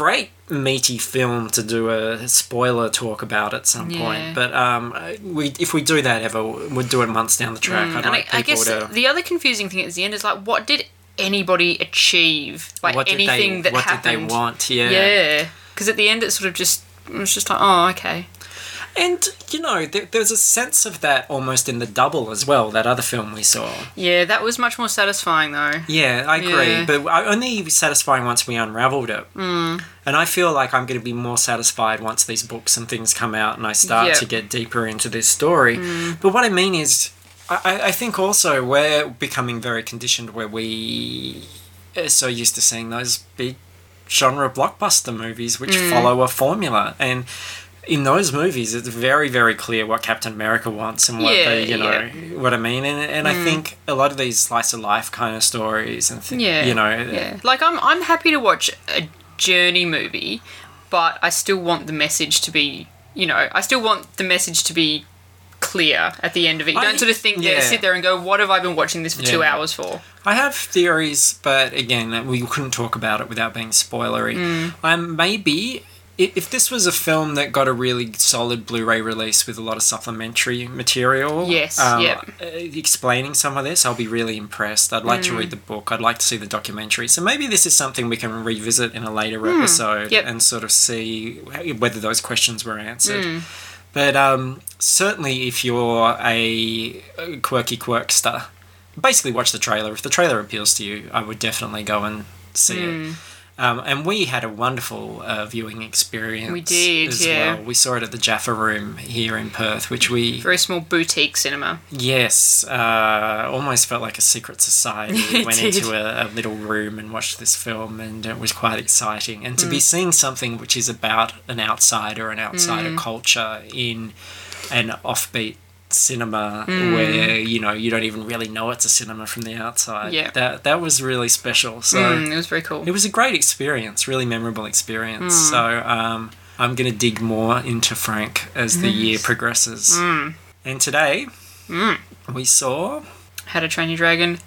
meaty film to do a spoiler talk about at some Yeah. point. But um, we if we do that ever, we'll do it months down the track. I'd And like I, I people guess to. the other confusing thing at the end is like, what did anybody achieve? Like What did anything they, that what happened? did they want? Yeah. Yeah, because at the end it sort of just it was just like, oh, okay. And, you know, there, there's a sense of that almost in The Double as well, that other film we saw. Yeah, that was much more satisfying though. Yeah, I agree. Yeah. But I- only satisfying once we unravelled it. Mm. And I feel like I'm going to be more satisfied once these books and things come out and I start Yep. to get deeper into this story. Mm. But what I mean is, I, I think also we're becoming very conditioned where we are so used to seeing those big genre blockbuster movies which Mm. follow a formula. And in those movies, it's very, very clear what Captain America wants and what Yeah, the, you know, yeah. what I mean. And, and I think a lot of these slice of life kind of stories and things, Yeah, you know, yeah. Like I'm, I'm happy to watch a journey movie, but I still want the message to be, you know, I still want the message to be clear at the end of it. You I- don't sort of think yeah. there, sit there and go, what have I been watching this for two Yeah. hours for? I have theories, but again, we couldn't talk about it without being spoilery. Mm. Um, maybe i- if this was a film that got a really solid Blu-ray release with a lot of supplementary material, Yes, um, yep. uh, explaining some of this, I'll be really impressed. I'd like Mm. to read the book. I'd like to see the documentary. So maybe this is something we can revisit in a later episode Hmm. Yep. and sort of see whether those questions were answered. Mm. But um, certainly, if you're a a quirky quirkster, basically watch the trailer. If the trailer appeals to you, I would definitely go and see Hmm. it. Um, and we had a wonderful uh, viewing experience. We did, as yeah. well. We saw it at the Jaffa Room here in Perth, which we Very small boutique cinema. yes, uh, almost felt like a secret society. We It went did. into a, a little room and watched this film, and it was quite exciting. And to Mm. be seeing something which is about an outsider, an outsider Mm. culture in an offbeat cinema where you know you don't even really know it's a cinema from the outside. Mm. Yeah. that that was really special. So Mm, it was very cool. it was a great experience, really memorable experience. Mm. So um, I'm going to dig more into Frank as the year progresses. Mm. And today Mm. we saw How to Train Your Dragon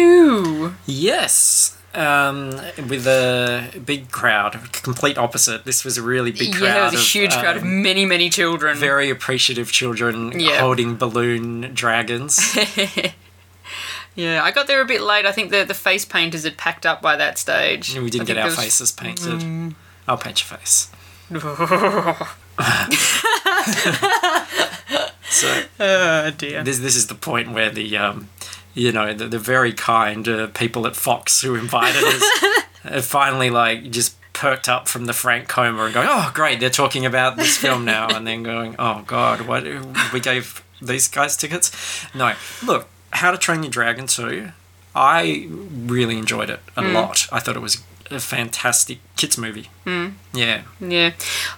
two. yes. Um, with a big crowd, complete opposite. This was a really big crowd. Yeah, it was a of, huge crowd of um, many, many children. very appreciative children Yeah. holding balloon dragons. Yeah, I got there a bit late. I think the the face painters had packed up by that stage. We I didn't think get our there was- Mm. faces painted. I'll paint your face. So Oh dear. this this is the point where the um, you know the, the very kind uh, people at Fox who invited us have finally like just perked up from the Frank coma and going, oh great, they're talking about this film now, and then going, oh god, what we gave these guys tickets? No, look, How to Train Your Dragon two. I really enjoyed it a lot. I thought it was a fantastic kids movie. Mm. Yeah. Yeah,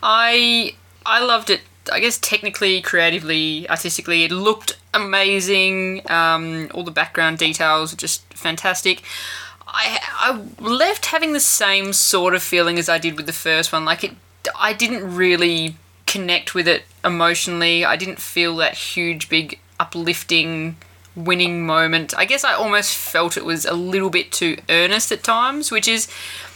I I loved it. I guess technically, creatively, artistically, it looked amazing. Um, all the background details were just fantastic. I I left having the same sort of feeling as I did with the first one. Like it, I didn't really connect with it emotionally. I didn't feel that huge, big, uplifting, winning moment. I guess I almost felt it was a little bit too earnest at times, which is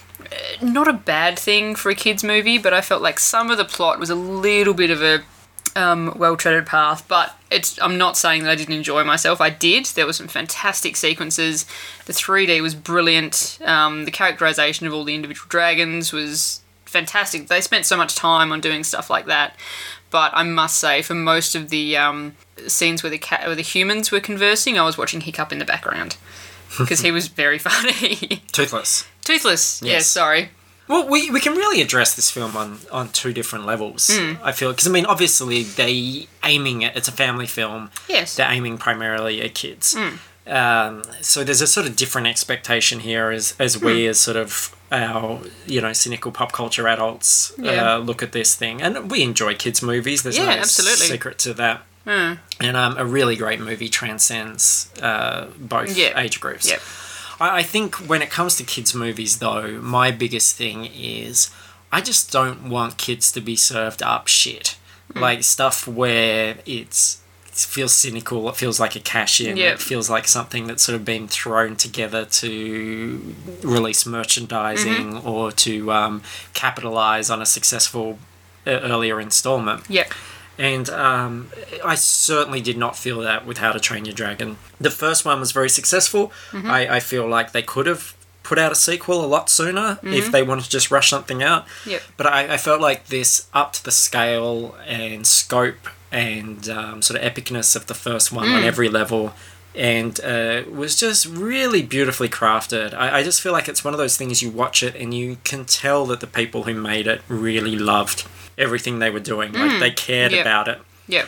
not a bad thing for a kids movie, but I felt like some of the plot was a little bit of a um, well-treaded path. But it's I'm not saying that I didn't enjoy myself. I did. There were some fantastic sequences. The three D was brilliant. Um, the characterization of all the individual dragons was fantastic. They spent so much time on doing stuff like that. But I must say, for most of the um, scenes where the cat, where the humans were conversing, I was watching Hiccup in the background because he was very funny. Toothless. Toothless. Yes. Yes. sorry. Well, we, we can really address this film on, on two different levels, Hmm. I feel. Because, I mean, obviously, they aiming it, it's a family film. Yes. They're aiming primarily at kids. Hmm. Um, so there's a sort of different expectation here as, as we, Hmm. as sort of our, you know, cynical pop culture adults Yeah. uh, look at this thing. And we enjoy kids' movies. There's Yeah, no absolutely. secret to that. Hmm. And um, a really great movie transcends uh, both Yeah. age groups. Yep. I I think when it comes to kids' movies, though, my biggest thing is I just don't want kids to be served up shit. Like stuff where it's feels cynical. It feels like a cash in. Yep. It feels like something that's sort of been thrown together to release merchandising Mm-hmm. or to um, capitalize on a successful uh, earlier installment. Yep. And um, I certainly did not feel that with How to Train Your Dragon. The first one was very successful. Mm-hmm. I, I feel like they could have put out a sequel a lot sooner if they wanted to just rush something out. Yep. But I, I felt like this upped the scale and scope and um, sort of epicness of the first one on every level, and uh, was just really beautifully crafted. I, I just feel like it's one of those things you watch it and you can tell that the people who made it really loved everything they were doing. Like they cared Yep. about it. Yep.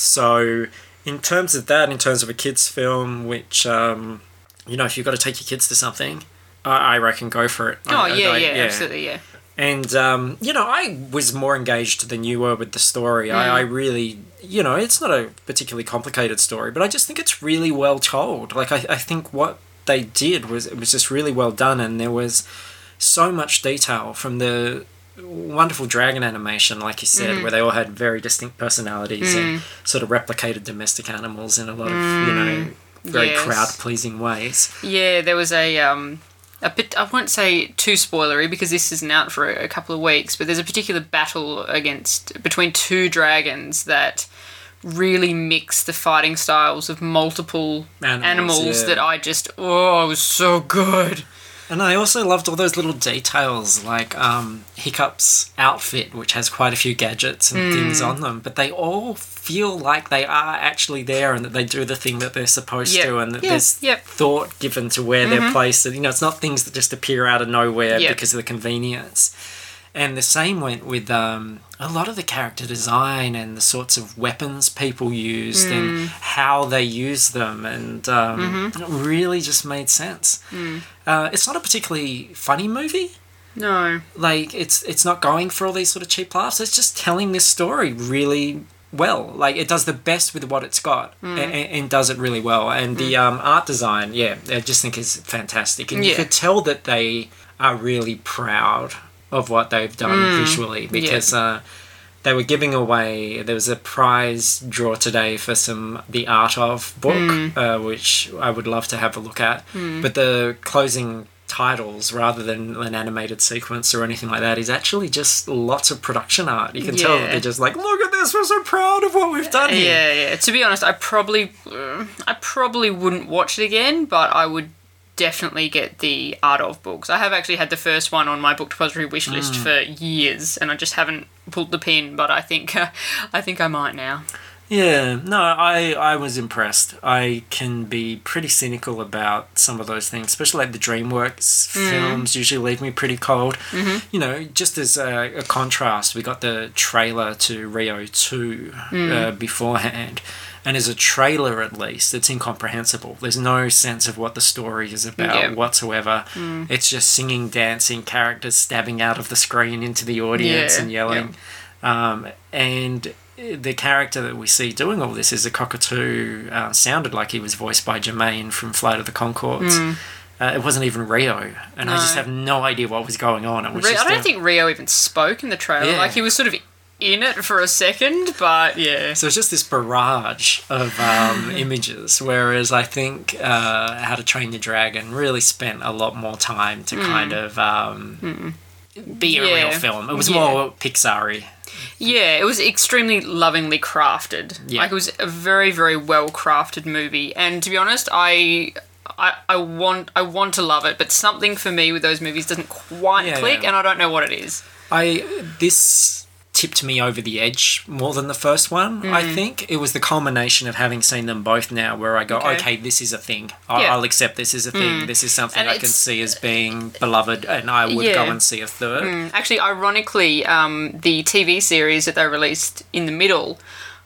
So in terms of that, in terms of a kids' film, which um, you know, if you've got to take your kids to something, I, I reckon go for it. Oh, I, yeah, I, yeah, absolutely, yeah. And, um, you know, I was more engaged than you were with the story. I, I really, you know, it's not a particularly complicated story, but I just think it's really well told. Like, I, I think what they did was, it was just really well done, and there was so much detail from the wonderful dragon animation, like you said, where they all had very distinct personalities and sort of replicated domestic animals in a lot of, you know, very Yes. crowd-pleasing ways. Yeah, there was a um a bit, I won't say too spoilery because this isn't out for a, a couple of weeks, but there's a particular battle against between two dragons that really mix the fighting styles of multiple Animals, animals, yeah. that I just oh it was so good. And I also loved all those little details, like um, Hiccup's outfit, which has quite a few gadgets and things on them, but they all feel like they are actually there and that they do the thing that they're supposed Yep. to, and that Yeah, there's yep. thought given to where they're placed. And, you know, it's not things that just appear out of nowhere Yep. because of the convenience. And the same went with um, a lot of the character design and the sorts of weapons people used and how they use them, and um, it really just made sense. Uh, it's not a particularly funny movie. No. Like, it's it's not going for all these sort of cheap laughs. It's just telling this story really well. Like, it does the best with what it's got, and, and does it really well. And the um, art design, yeah, I just think is fantastic. And you Yeah. could tell that they are really proud of what they've done visually, because uh, they were giving away, there was a prize draw today for some the art of book, uh, which I would love to have a look at. But the closing titles, rather than an animated sequence or anything like that, is actually just lots of production art. You can tell that Yeah. they're just like, look at this, we're so proud of what we've done here. Yeah, yeah. To be honest, I probably uh, I probably wouldn't watch it again, but I would definitely get the Art of books. I have actually had the first one on my book depository wish list Mm. for years, and I just haven't pulled the pin. But I think uh, I think I might now. Yeah, no, I, I was impressed. I can be pretty cynical about some of those things, especially like the DreamWorks films usually leave me pretty cold. Mm-hmm. You know, just as a, a contrast, we got the trailer to Rio two uh, beforehand, and as a trailer at least, it's incomprehensible. There's no sense of what the story is about Yeah. whatsoever. It's just singing, dancing, characters stabbing out of the screen into the audience Yeah, and yelling. Um, and the character that we see doing all this is a cockatoo. Uh, sounded like he was voiced by Jermaine from Flight of the Conchords. Uh, it wasn't even Rio, and I just No. have no idea what was going on. It was Re- just I don't a- think Rio even spoke in the trailer. Yeah. Like, he was sort of in it for a second, but yeah. So it's just this barrage of um, images, whereas I think uh, How to Train Your Dragon really spent a lot more time to kind of um, be a Yeah. real film. It was Yeah. more Pixar-y. Yeah, it was extremely lovingly crafted. Yeah. Like, it was a very, very well crafted movie. And to be honest, I, I, I want, I want to love it, but something for me with those movies doesn't quite Yeah. click, and I don't know what it is. I this tipped me over the edge more than the first one. I think it was the culmination of having seen them both now, where I go, okay, Okay. this is a thing. I- Yeah. I'll accept this is a thing. This is something And I can it's- see as being beloved, and I would Yeah. go and see a third. Mm, Actually, ironically, um, the T V series that they released in the middle,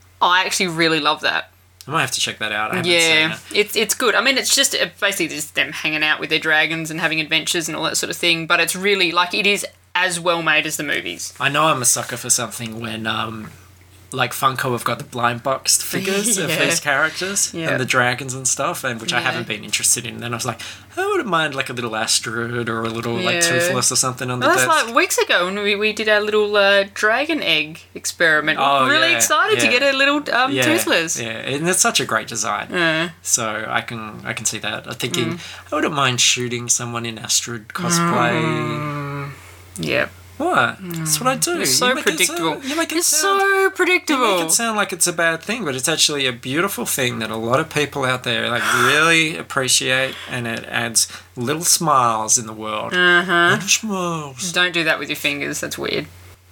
I actually really love that. I might have to check that out. I haven't Yeah, seen it. it's it's good. I mean, it's just uh, basically just them hanging out with their dragons and having adventures and all that sort of thing. But it's really like it is as well made as the movies. I know I'm a sucker for something when um, like Funko have got the blind boxed figures of Yeah. these characters Yeah. and the dragons and stuff, and which I Yeah. haven't been interested in. And then I was like, I wouldn't mind like a little Astrid or a little like Yeah. Toothless or something on the Well, that's desk. like weeks ago when we, we did our little uh, dragon egg experiment. Oh, We're really yeah, excited to yeah. get a little um, yeah, Toothless. yeah, and it's such a great design. Uh, So I can I can see that. I'm thinking Mm. I wouldn't mind shooting someone in Astrid cosplay. Mm. yeah. What? That's what I do. It's so You make it predictable. sound- you make it It's sound, so you predictable. make it sound like it's a bad thing, but it's actually a beautiful thing that a lot of people out there like really appreciate, and it adds little smiles in the world. Uh-huh. Little smiles. Don't do that with your fingers. That's weird.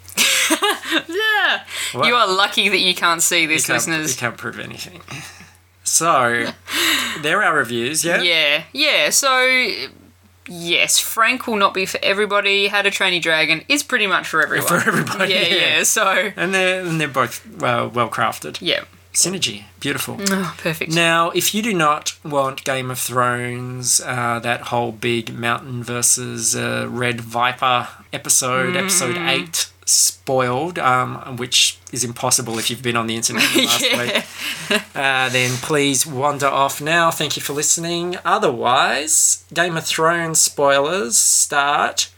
yeah. What? You are lucky that you can't see You this, can't, listeners. you can't prove anything. So, there are reviews, yeah? Yeah, yeah. So, yes, Frank will not be for everybody. How to Train Your Dragon is pretty much for everyone. For everybody, Yeah, yeah. yeah. So, And they're, and they're both uh, well crafted. yeah. Synergy. Beautiful. Oh, perfect. Now, if you do not want Game of Thrones, uh, that whole big Mountain versus uh, Red Viper episode, episode eight, spoiled, um, which is impossible if you've been on the internet last Yeah. week, uh, then please wander off now. Thank you for listening. Otherwise, Game of Thrones spoilers start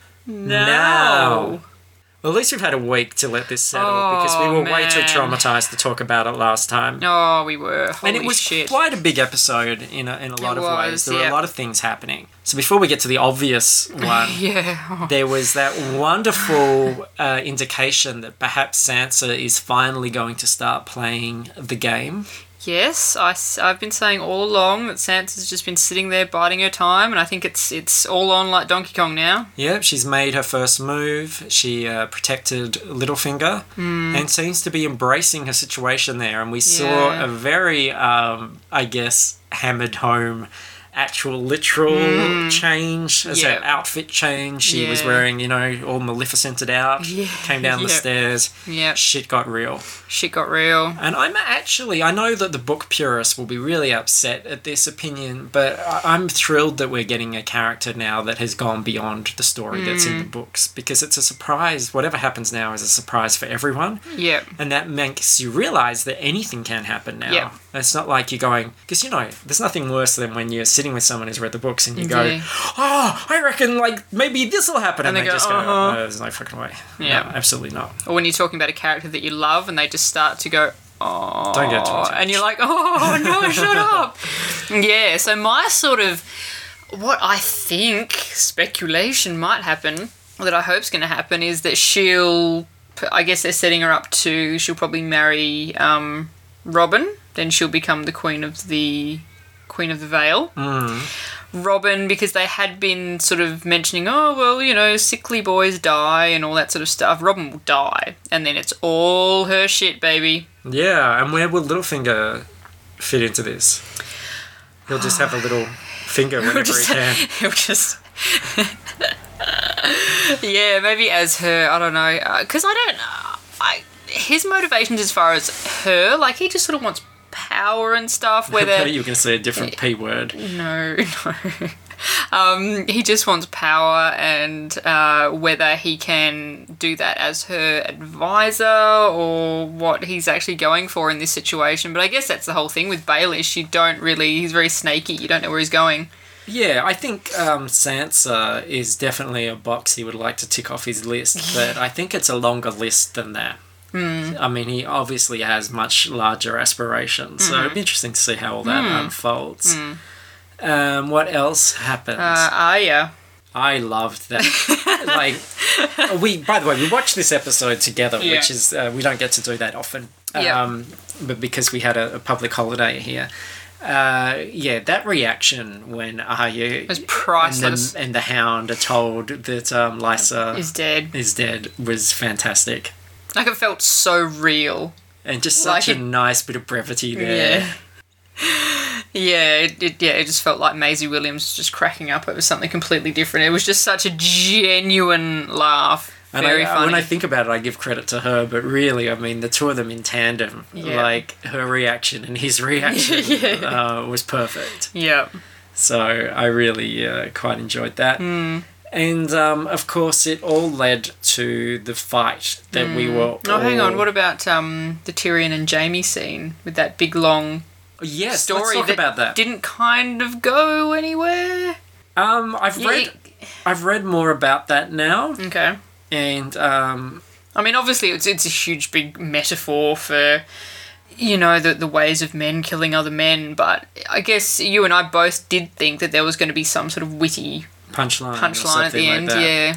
now. Well, at least we've had a week to let this settle because we Oh, were way too man. traumatized to talk about it last time. Oh, we were. Holy And it was shit. quite a big episode in a, in a lot It of was, ways. There were yeah. a lot of things happening. So before we get to the obvious one, Yeah. there was that wonderful uh, indication that perhaps Sansa is finally going to start playing the game. Yes, I, have been saying all along that Sansa's just been sitting there biding her time, and I think it's it's all on like Donkey Kong now. Yep, she's made her first move. She uh, protected Littlefinger and seems to be embracing her situation there. And we saw Yeah. a very, um, I guess, hammered home actual literal change as Yeah. her outfit change. She was Yeah. wearing, you know, all Maleficented out, Yeah, came down the yeah. stairs. Yep. Shit got real. Shit got real. And I'm actually, I know that the book purists will be really upset at this opinion, but I- I'm thrilled that we're getting a character now that has gone beyond the story that's in the books, because it's a surprise. Whatever happens now is a surprise for everyone. Yep. And that makes you realise that anything can happen now. Yeah. It's not like you're going, because, you know, there's nothing worse than when you're sitting with someone who's read the books and you go, Yeah. oh, I reckon, like, maybe this will happen. And, And they, they go, just go, uh-huh. oh, there's no fucking way. Yeah. No, absolutely not. Or when you're talking about a character that you love and they just start to go, oh. Don't get too attached. And you're like, oh, no, shut up. Yeah, so my sort of, what I think speculation might happen, or that I hope's going to happen, is that she'll, I guess they're setting her up to, she'll probably marry um, Robin, then she'll become the queen of the, Queen of the Vale. Robin, because they had been sort of mentioning, oh, well, you know, sickly boys die and all that sort of stuff. Robin will die, and then it's all her shit, baby. Yeah, and where will Littlefinger fit into this? He'll just have a little finger whenever he just- can. He'll just... yeah, maybe as her, I don't know. Because I don't... I His motivations as far as her, like, he just sort of wants power and stuff, whether... Okay, you can say a different P word. No, no. Um, he just wants power, and uh, whether he can do that as her advisor or what he's actually going for in this situation. But I guess that's the whole thing with Baelish. You don't really... He's very snaky. You don't know where he's going. Yeah, I think um, Sansa is definitely a box he would like to tick off his list, but I think it's a longer list than that. Mm. I mean, he obviously has much larger aspirations, so it'd be interesting to see how all that Mm. unfolds. Um, what else happens? Uh, Arya. I loved that. Like, we, by the way, we watched this episode together, Yeah. which is, uh, we don't get to do that often. Yeah. Um, but because we had a, a public holiday here. Uh, yeah, that reaction when Arya was and priceless. the, and the Hound are told that um, Lysa Is dead. is dead was fantastic. Like, it felt so real. And just Like such it- a nice bit of brevity there. Yeah. Yeah, it, it, yeah, it just felt like Maisie Williams just cracking up over something completely different. It was just such a genuine laugh. And Very I, funny. when I think about it, I give credit to her, but really, I mean, the two of them in tandem, Yeah. like her reaction and his reaction Yeah. uh, was perfect. yeah. So I really uh, quite enjoyed that. Hmm. And, um, of course, it all led to the fight that we were Oh, hang all- on. What about um, the Tyrion and Jaime scene with that big long Yes, story let's talk that about that. didn't kind of go anywhere? Um, I've Yeah, read, I've read more about that now, Okay. and um, I mean, obviously, it's it's a huge, big metaphor for, you know, the the ways of men killing other men. But I guess you and I both did think that there was going to be some sort of witty punchline, or punchline at the something like end. that. Yeah.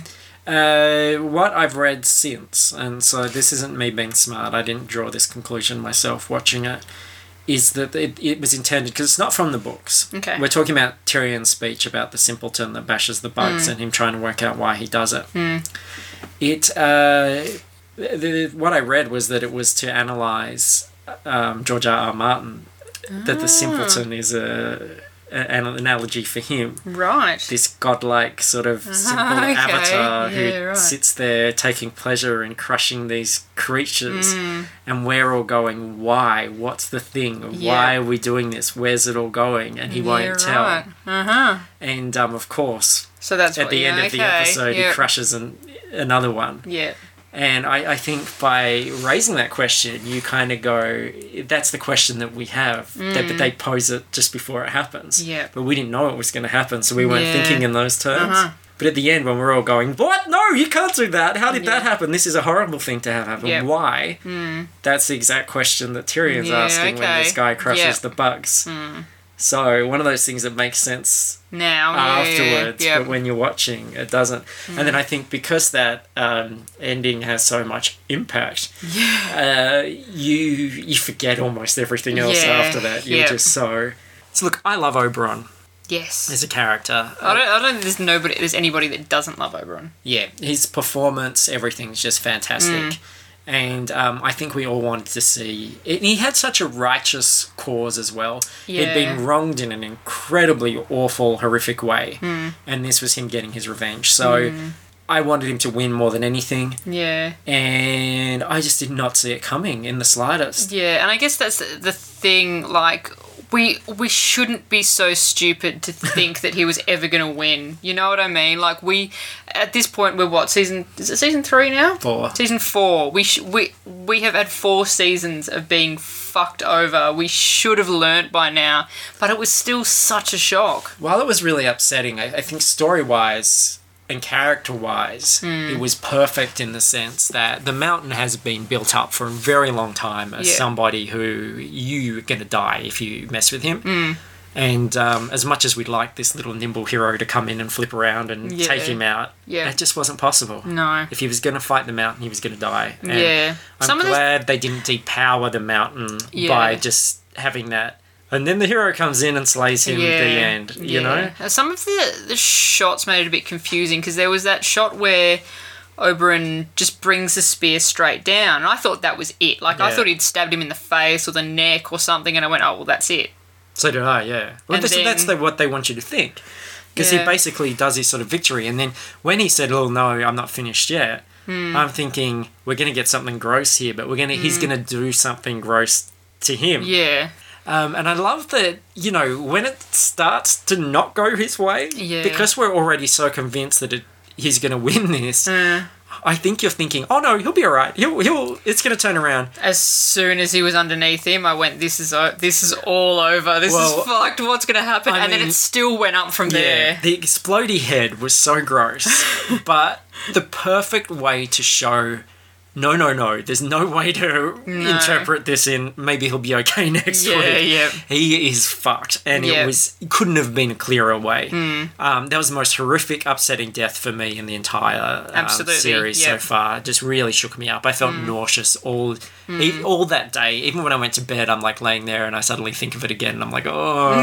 Uh, what I've read since, and so this isn't me being smart, I didn't draw this conclusion myself watching it, is that it, it was intended, because it's not from the books. Okay. We're talking about Tyrion's speech about the simpleton that bashes the bugs and him trying to work out why he does it. It, uh, the, the, what I read was that it was to analyse um, George R. R. Martin, that the simpleton is a, a, an analogy for him. Right. This godlike sort of simple Okay, avatar who yeah, right. sits there taking pleasure in crushing these creatures, Mm. and we're all going, why? What's the thing? Yeah. Why are we doing this? Where's it all going? And he won't tell. Right. Uh huh. And um, of course, So that's at what, the yeah, end of the okay, episode, yeah. he crushes an, another one. Yeah. And I, I think by raising that question, you kind of go, that's the question that we have. They, but they pose it just before it happens. Mm. Yeah. But we didn't know it was going to happen, so we weren't Yeah. thinking in those terms. Uh-huh. But at the end, when we're all going, what? No, you can't do that. How did Yeah. that happen? This is a horrible thing to have happen. Yeah. Mm. Why? That's the exact question that Tyrion's Yeah, asking when okay. this guy crushes Yeah. the bugs. So one of those things that makes sense Now. Yeah, afterwards, Yeah. but when you're watching, it doesn't. And then I think because that um, ending has so much impact, uh, you you forget almost everything else Yeah, after that. You're yeah. just so. So look, I love Oberon Yes. as a character. I don't. I don't think there's nobody. There's anybody that doesn't love Oberon. Yeah, his performance, everything's just fantastic. Mm. And um, I think we all wanted to see. And he had such a righteous cause as well. He'd Yeah. been wronged in an incredibly awful, horrific way. Mm. And this was him getting his revenge. So I wanted him to win more than anything. Yeah. And I just did not see it coming in the slightest. Yeah, and I guess that's the the thing. Like, we we shouldn't be so stupid to think that he was ever going to win. You know what I mean? Like, we at this point we're what season? Is it season three now? Four. Season four. We sh- we we have had four seasons of being fucked over. We should have learnt by now, but it was still such a shock. While it was really upsetting, I, I think story-wise and character-wise, Hmm. it was perfect in the sense that the mountain has been built up for a very long time as Yeah. somebody who you're going to die if you mess with him. Hmm. And um, as much as we'd like this little nimble hero to come in and flip around and Yeah. take him out, Yeah. it just wasn't possible. No. If he was going to fight the mountain, he was going to die. And Yeah. I'm Some of the- glad they didn't depower the mountain Yeah. by just having that. And then the hero comes in and slays him at the end, you know? Uh, Some of the, the shots made it a bit confusing because there was that shot where Oberyn just brings the spear straight down. And I thought that was it. Like, I Yeah. thought he'd stabbed him in the face or the neck or something, and I went, oh, well, that's it. So did I, yeah. Well, And that's, then- that's the, what they want you to think. Because Yeah. he basically does his sort of victory. And then when he said, oh, no, I'm not finished yet, Hmm. I'm thinking, we're going to get something gross here, but we're gonna he's going to do something gross to him. Yeah. Um, and I love that, you know, when it starts to not go his way, Yeah. because we're already so convinced that it, he's going to win this, Uh, I think you're thinking, oh, no, he'll be all right. He'll, he'll, it's going to turn around. as soon as he was underneath him, I went, this is o- this is all over. This Well, is fucked. What's going to happen? I and then mean- it still went up from there. The explodey head was so gross, but the perfect way to show, no, no, no, there's no way to interpret this in maybe he'll be okay next Yeah, week. yeah. He is fucked, and Yeah. it was couldn't have been a clearer way. Hmm. Um, that was the most horrific, upsetting death for me in the entire um, Absolutely, series yeah. Hmm. so far. Just really shook me up. I felt nauseous all e- all that day. Even when I went to bed, I'm like laying there and I suddenly think of it again, and I'm like,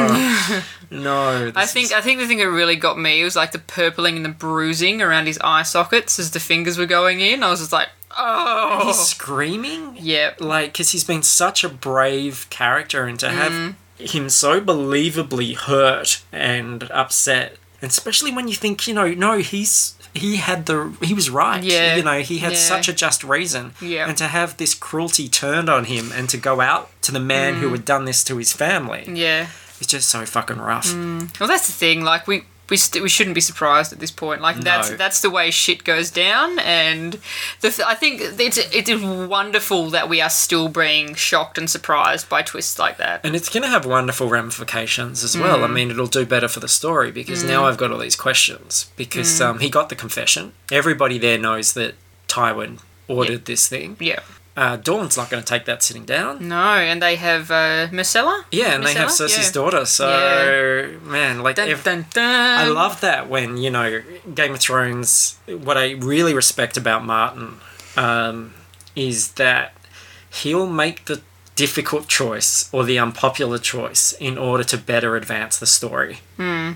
oh no. I this think is- I think the thing that really got me was like the purpling and the bruising around his eye sockets as the fingers were going in. I was just like, oh, he's screaming. yeah, Like, because he's been such a brave character, and to Mm. have him so believably hurt and upset, and especially when you think, you know, no, he's he had the he was right. Yeah. You know, he had Yeah. such a just reason. Yeah. And to have this cruelty turned on him, and to go out to the man Mm. who had done this to his family, yeah. it's just so fucking rough. Well, that's the thing. Like we we st- we shouldn't be surprised at this point. Like that's No. that's the way shit goes down, and the th- I think it's it is wonderful that we are still being shocked and surprised by twists like that. And it's going to have wonderful ramifications as well. I mean, it'll do better for the story because now I've got all these questions. Because um, he got the confession. Everybody there knows that Tywin ordered this thing. Yeah. Uh, Dawn's not going to take that sitting down. No, and they have uh, Marcella. Yeah, and they have Marcella? Cersei's Yeah. daughter. So, man, like... Dun, ev- dun, dun. I love that when, you know, Game of Thrones, what I really respect about Martin um, is that he'll make the difficult choice or the unpopular choice in order to better advance the story. Mm.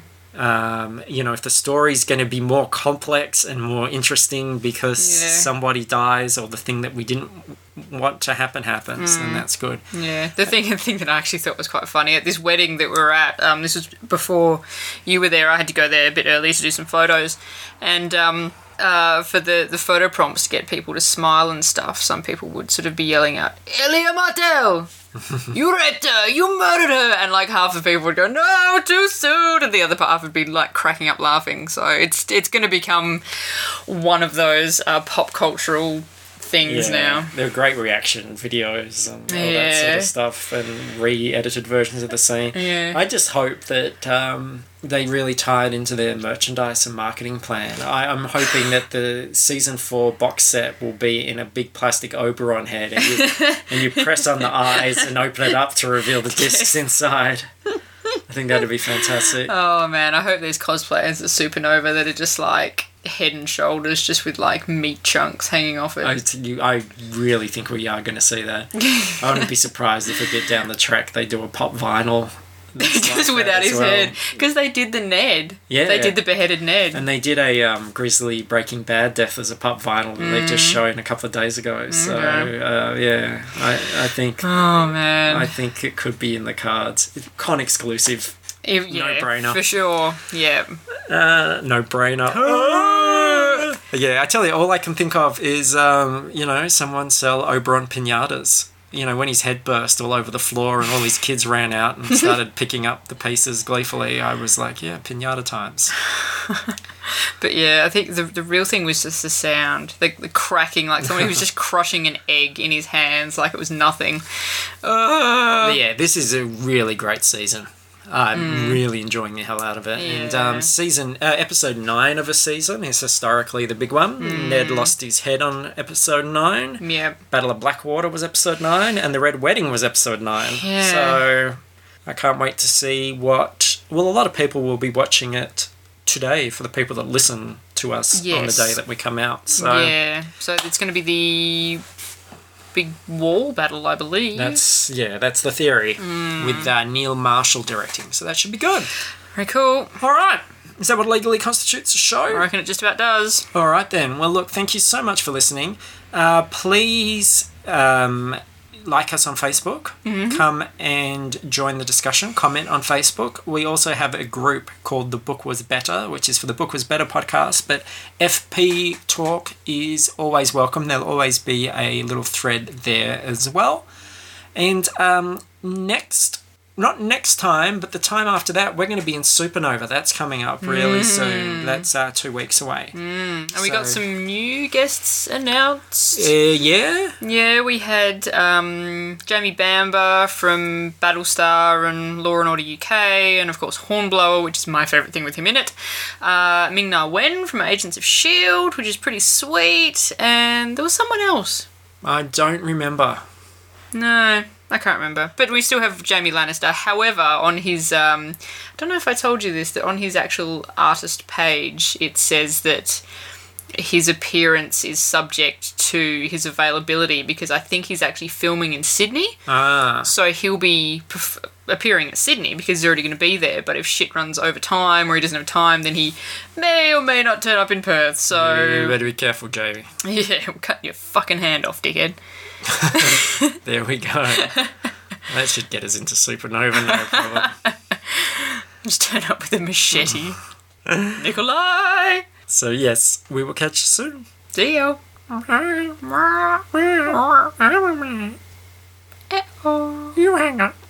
Um, you know, if the story's going to be more complex and more interesting because Yeah. somebody dies or the thing that we didn't want to happen happens, then that's good. Yeah, the thing the thing that I actually thought was quite funny at this wedding that we were at, um, this was before you were there. I had to go there a bit early to do some photos, and um, uh, for the, the photo prompts to get people to smile and stuff, some people would sort of be yelling out, "Elia Martell! You raped her! You murdered her!" And like half the people would go, "No, too soon!" And the other half would be like cracking up laughing. So it's it's going to become one of those uh, pop cultural things now. They're great reaction videos and all that sort Yeah. of stuff and re-edited versions of the scene. Yeah. I just hope that um, they really tie it into their merchandise and marketing plan. I, I'm hoping that the season four box set will be in a big plastic Oberon head and you, and you press on the eyes and open it up to reveal the discs inside. I think that'd be fantastic. Oh man, I hope there's cosplayers at Supernova that are just like head and shoulders just with like meat chunks hanging off it. I, you, I really think we are going to see that. I wouldn't be surprised if a bit down the track they do a pop vinyl. that's like just that without as his well. head. Because they did the Ned. Yeah. They did the beheaded Ned. And they did a um, Grizzly Breaking Bad death as a pop vinyl that they just shown a couple of days ago. So, uh, yeah, I, I think Oh man. I think it could be in the cards. Con exclusive. If- yeah, no-brainer. For sure. Yeah. Uh, no brainer. Yeah, I tell you, all I can think of is, um, you know, someone sell Oberon pinatas. You know, when his head burst all over the floor and all his kids ran out and started picking up the pieces gleefully, I was like, yeah, pinata times. But yeah, I think the the real thing was just the sound. The, the cracking, like someone who was just crushing an egg in his hands like it was nothing. Uh, But yeah, this is a really great season. I'm really enjoying the hell out of it. And Yeah. um, season uh, episode nine of a season is historically the big one. Ned lost his head on episode nine. yeah. Battle of Blackwater was episode nine, and the Red Wedding was episode nine. Yeah. So I can't wait to see what. Well, a lot of people will be watching it today for the people that listen to us on the Yes. day that we come out. So Yeah. So it's going to be the big wall battle, I believe. that's yeah, that's the theory with uh, Neil Marshall directing. So that should be good. very cool. All right. Is that what legally constitutes a show? I reckon it just about does. All right, then. Well, look, thank you so much for listening. Uh, please um, like us on Facebook. Come and join the discussion. Comment on Facebook. We also have a group called The Book Was Better, which is for the Book Was Better podcast. But F P talk is always welcome. There'll always be a little thread there as well. And um, next... Not next time, but the time after that, we're going to be in Supernova. That's coming up really soon. That's uh, two weeks away. And we got So- some new guests announced. Uh, yeah? Yeah, we had um, Jamie Bamber from Battlestar and Law and Order U K, and of course Hornblower, which is my favourite thing with him in it. Uh, Ming Na Wen from Agents of S H I E L D, which is pretty sweet. And there was someone else. I don't remember. No, I can't remember. But we still have Jamie Lannister. However, on his, um, I don't know if I told you this, that on his actual artist page, it says that his appearance is subject to his availability because I think he's actually filming in Sydney. Ah. So he'll be pref- appearing at Sydney because he's already going to be there. But if shit runs over time or he doesn't have time, then he may or may not turn up in Perth. So You better be careful, Jamie. yeah, we'll cut your fucking hand off, dickhead. There we go. That should get us into Supernova, no problem. Just turn up with a machete. Nikolai! So, yes, we will catch you soon. See ya. You hang up.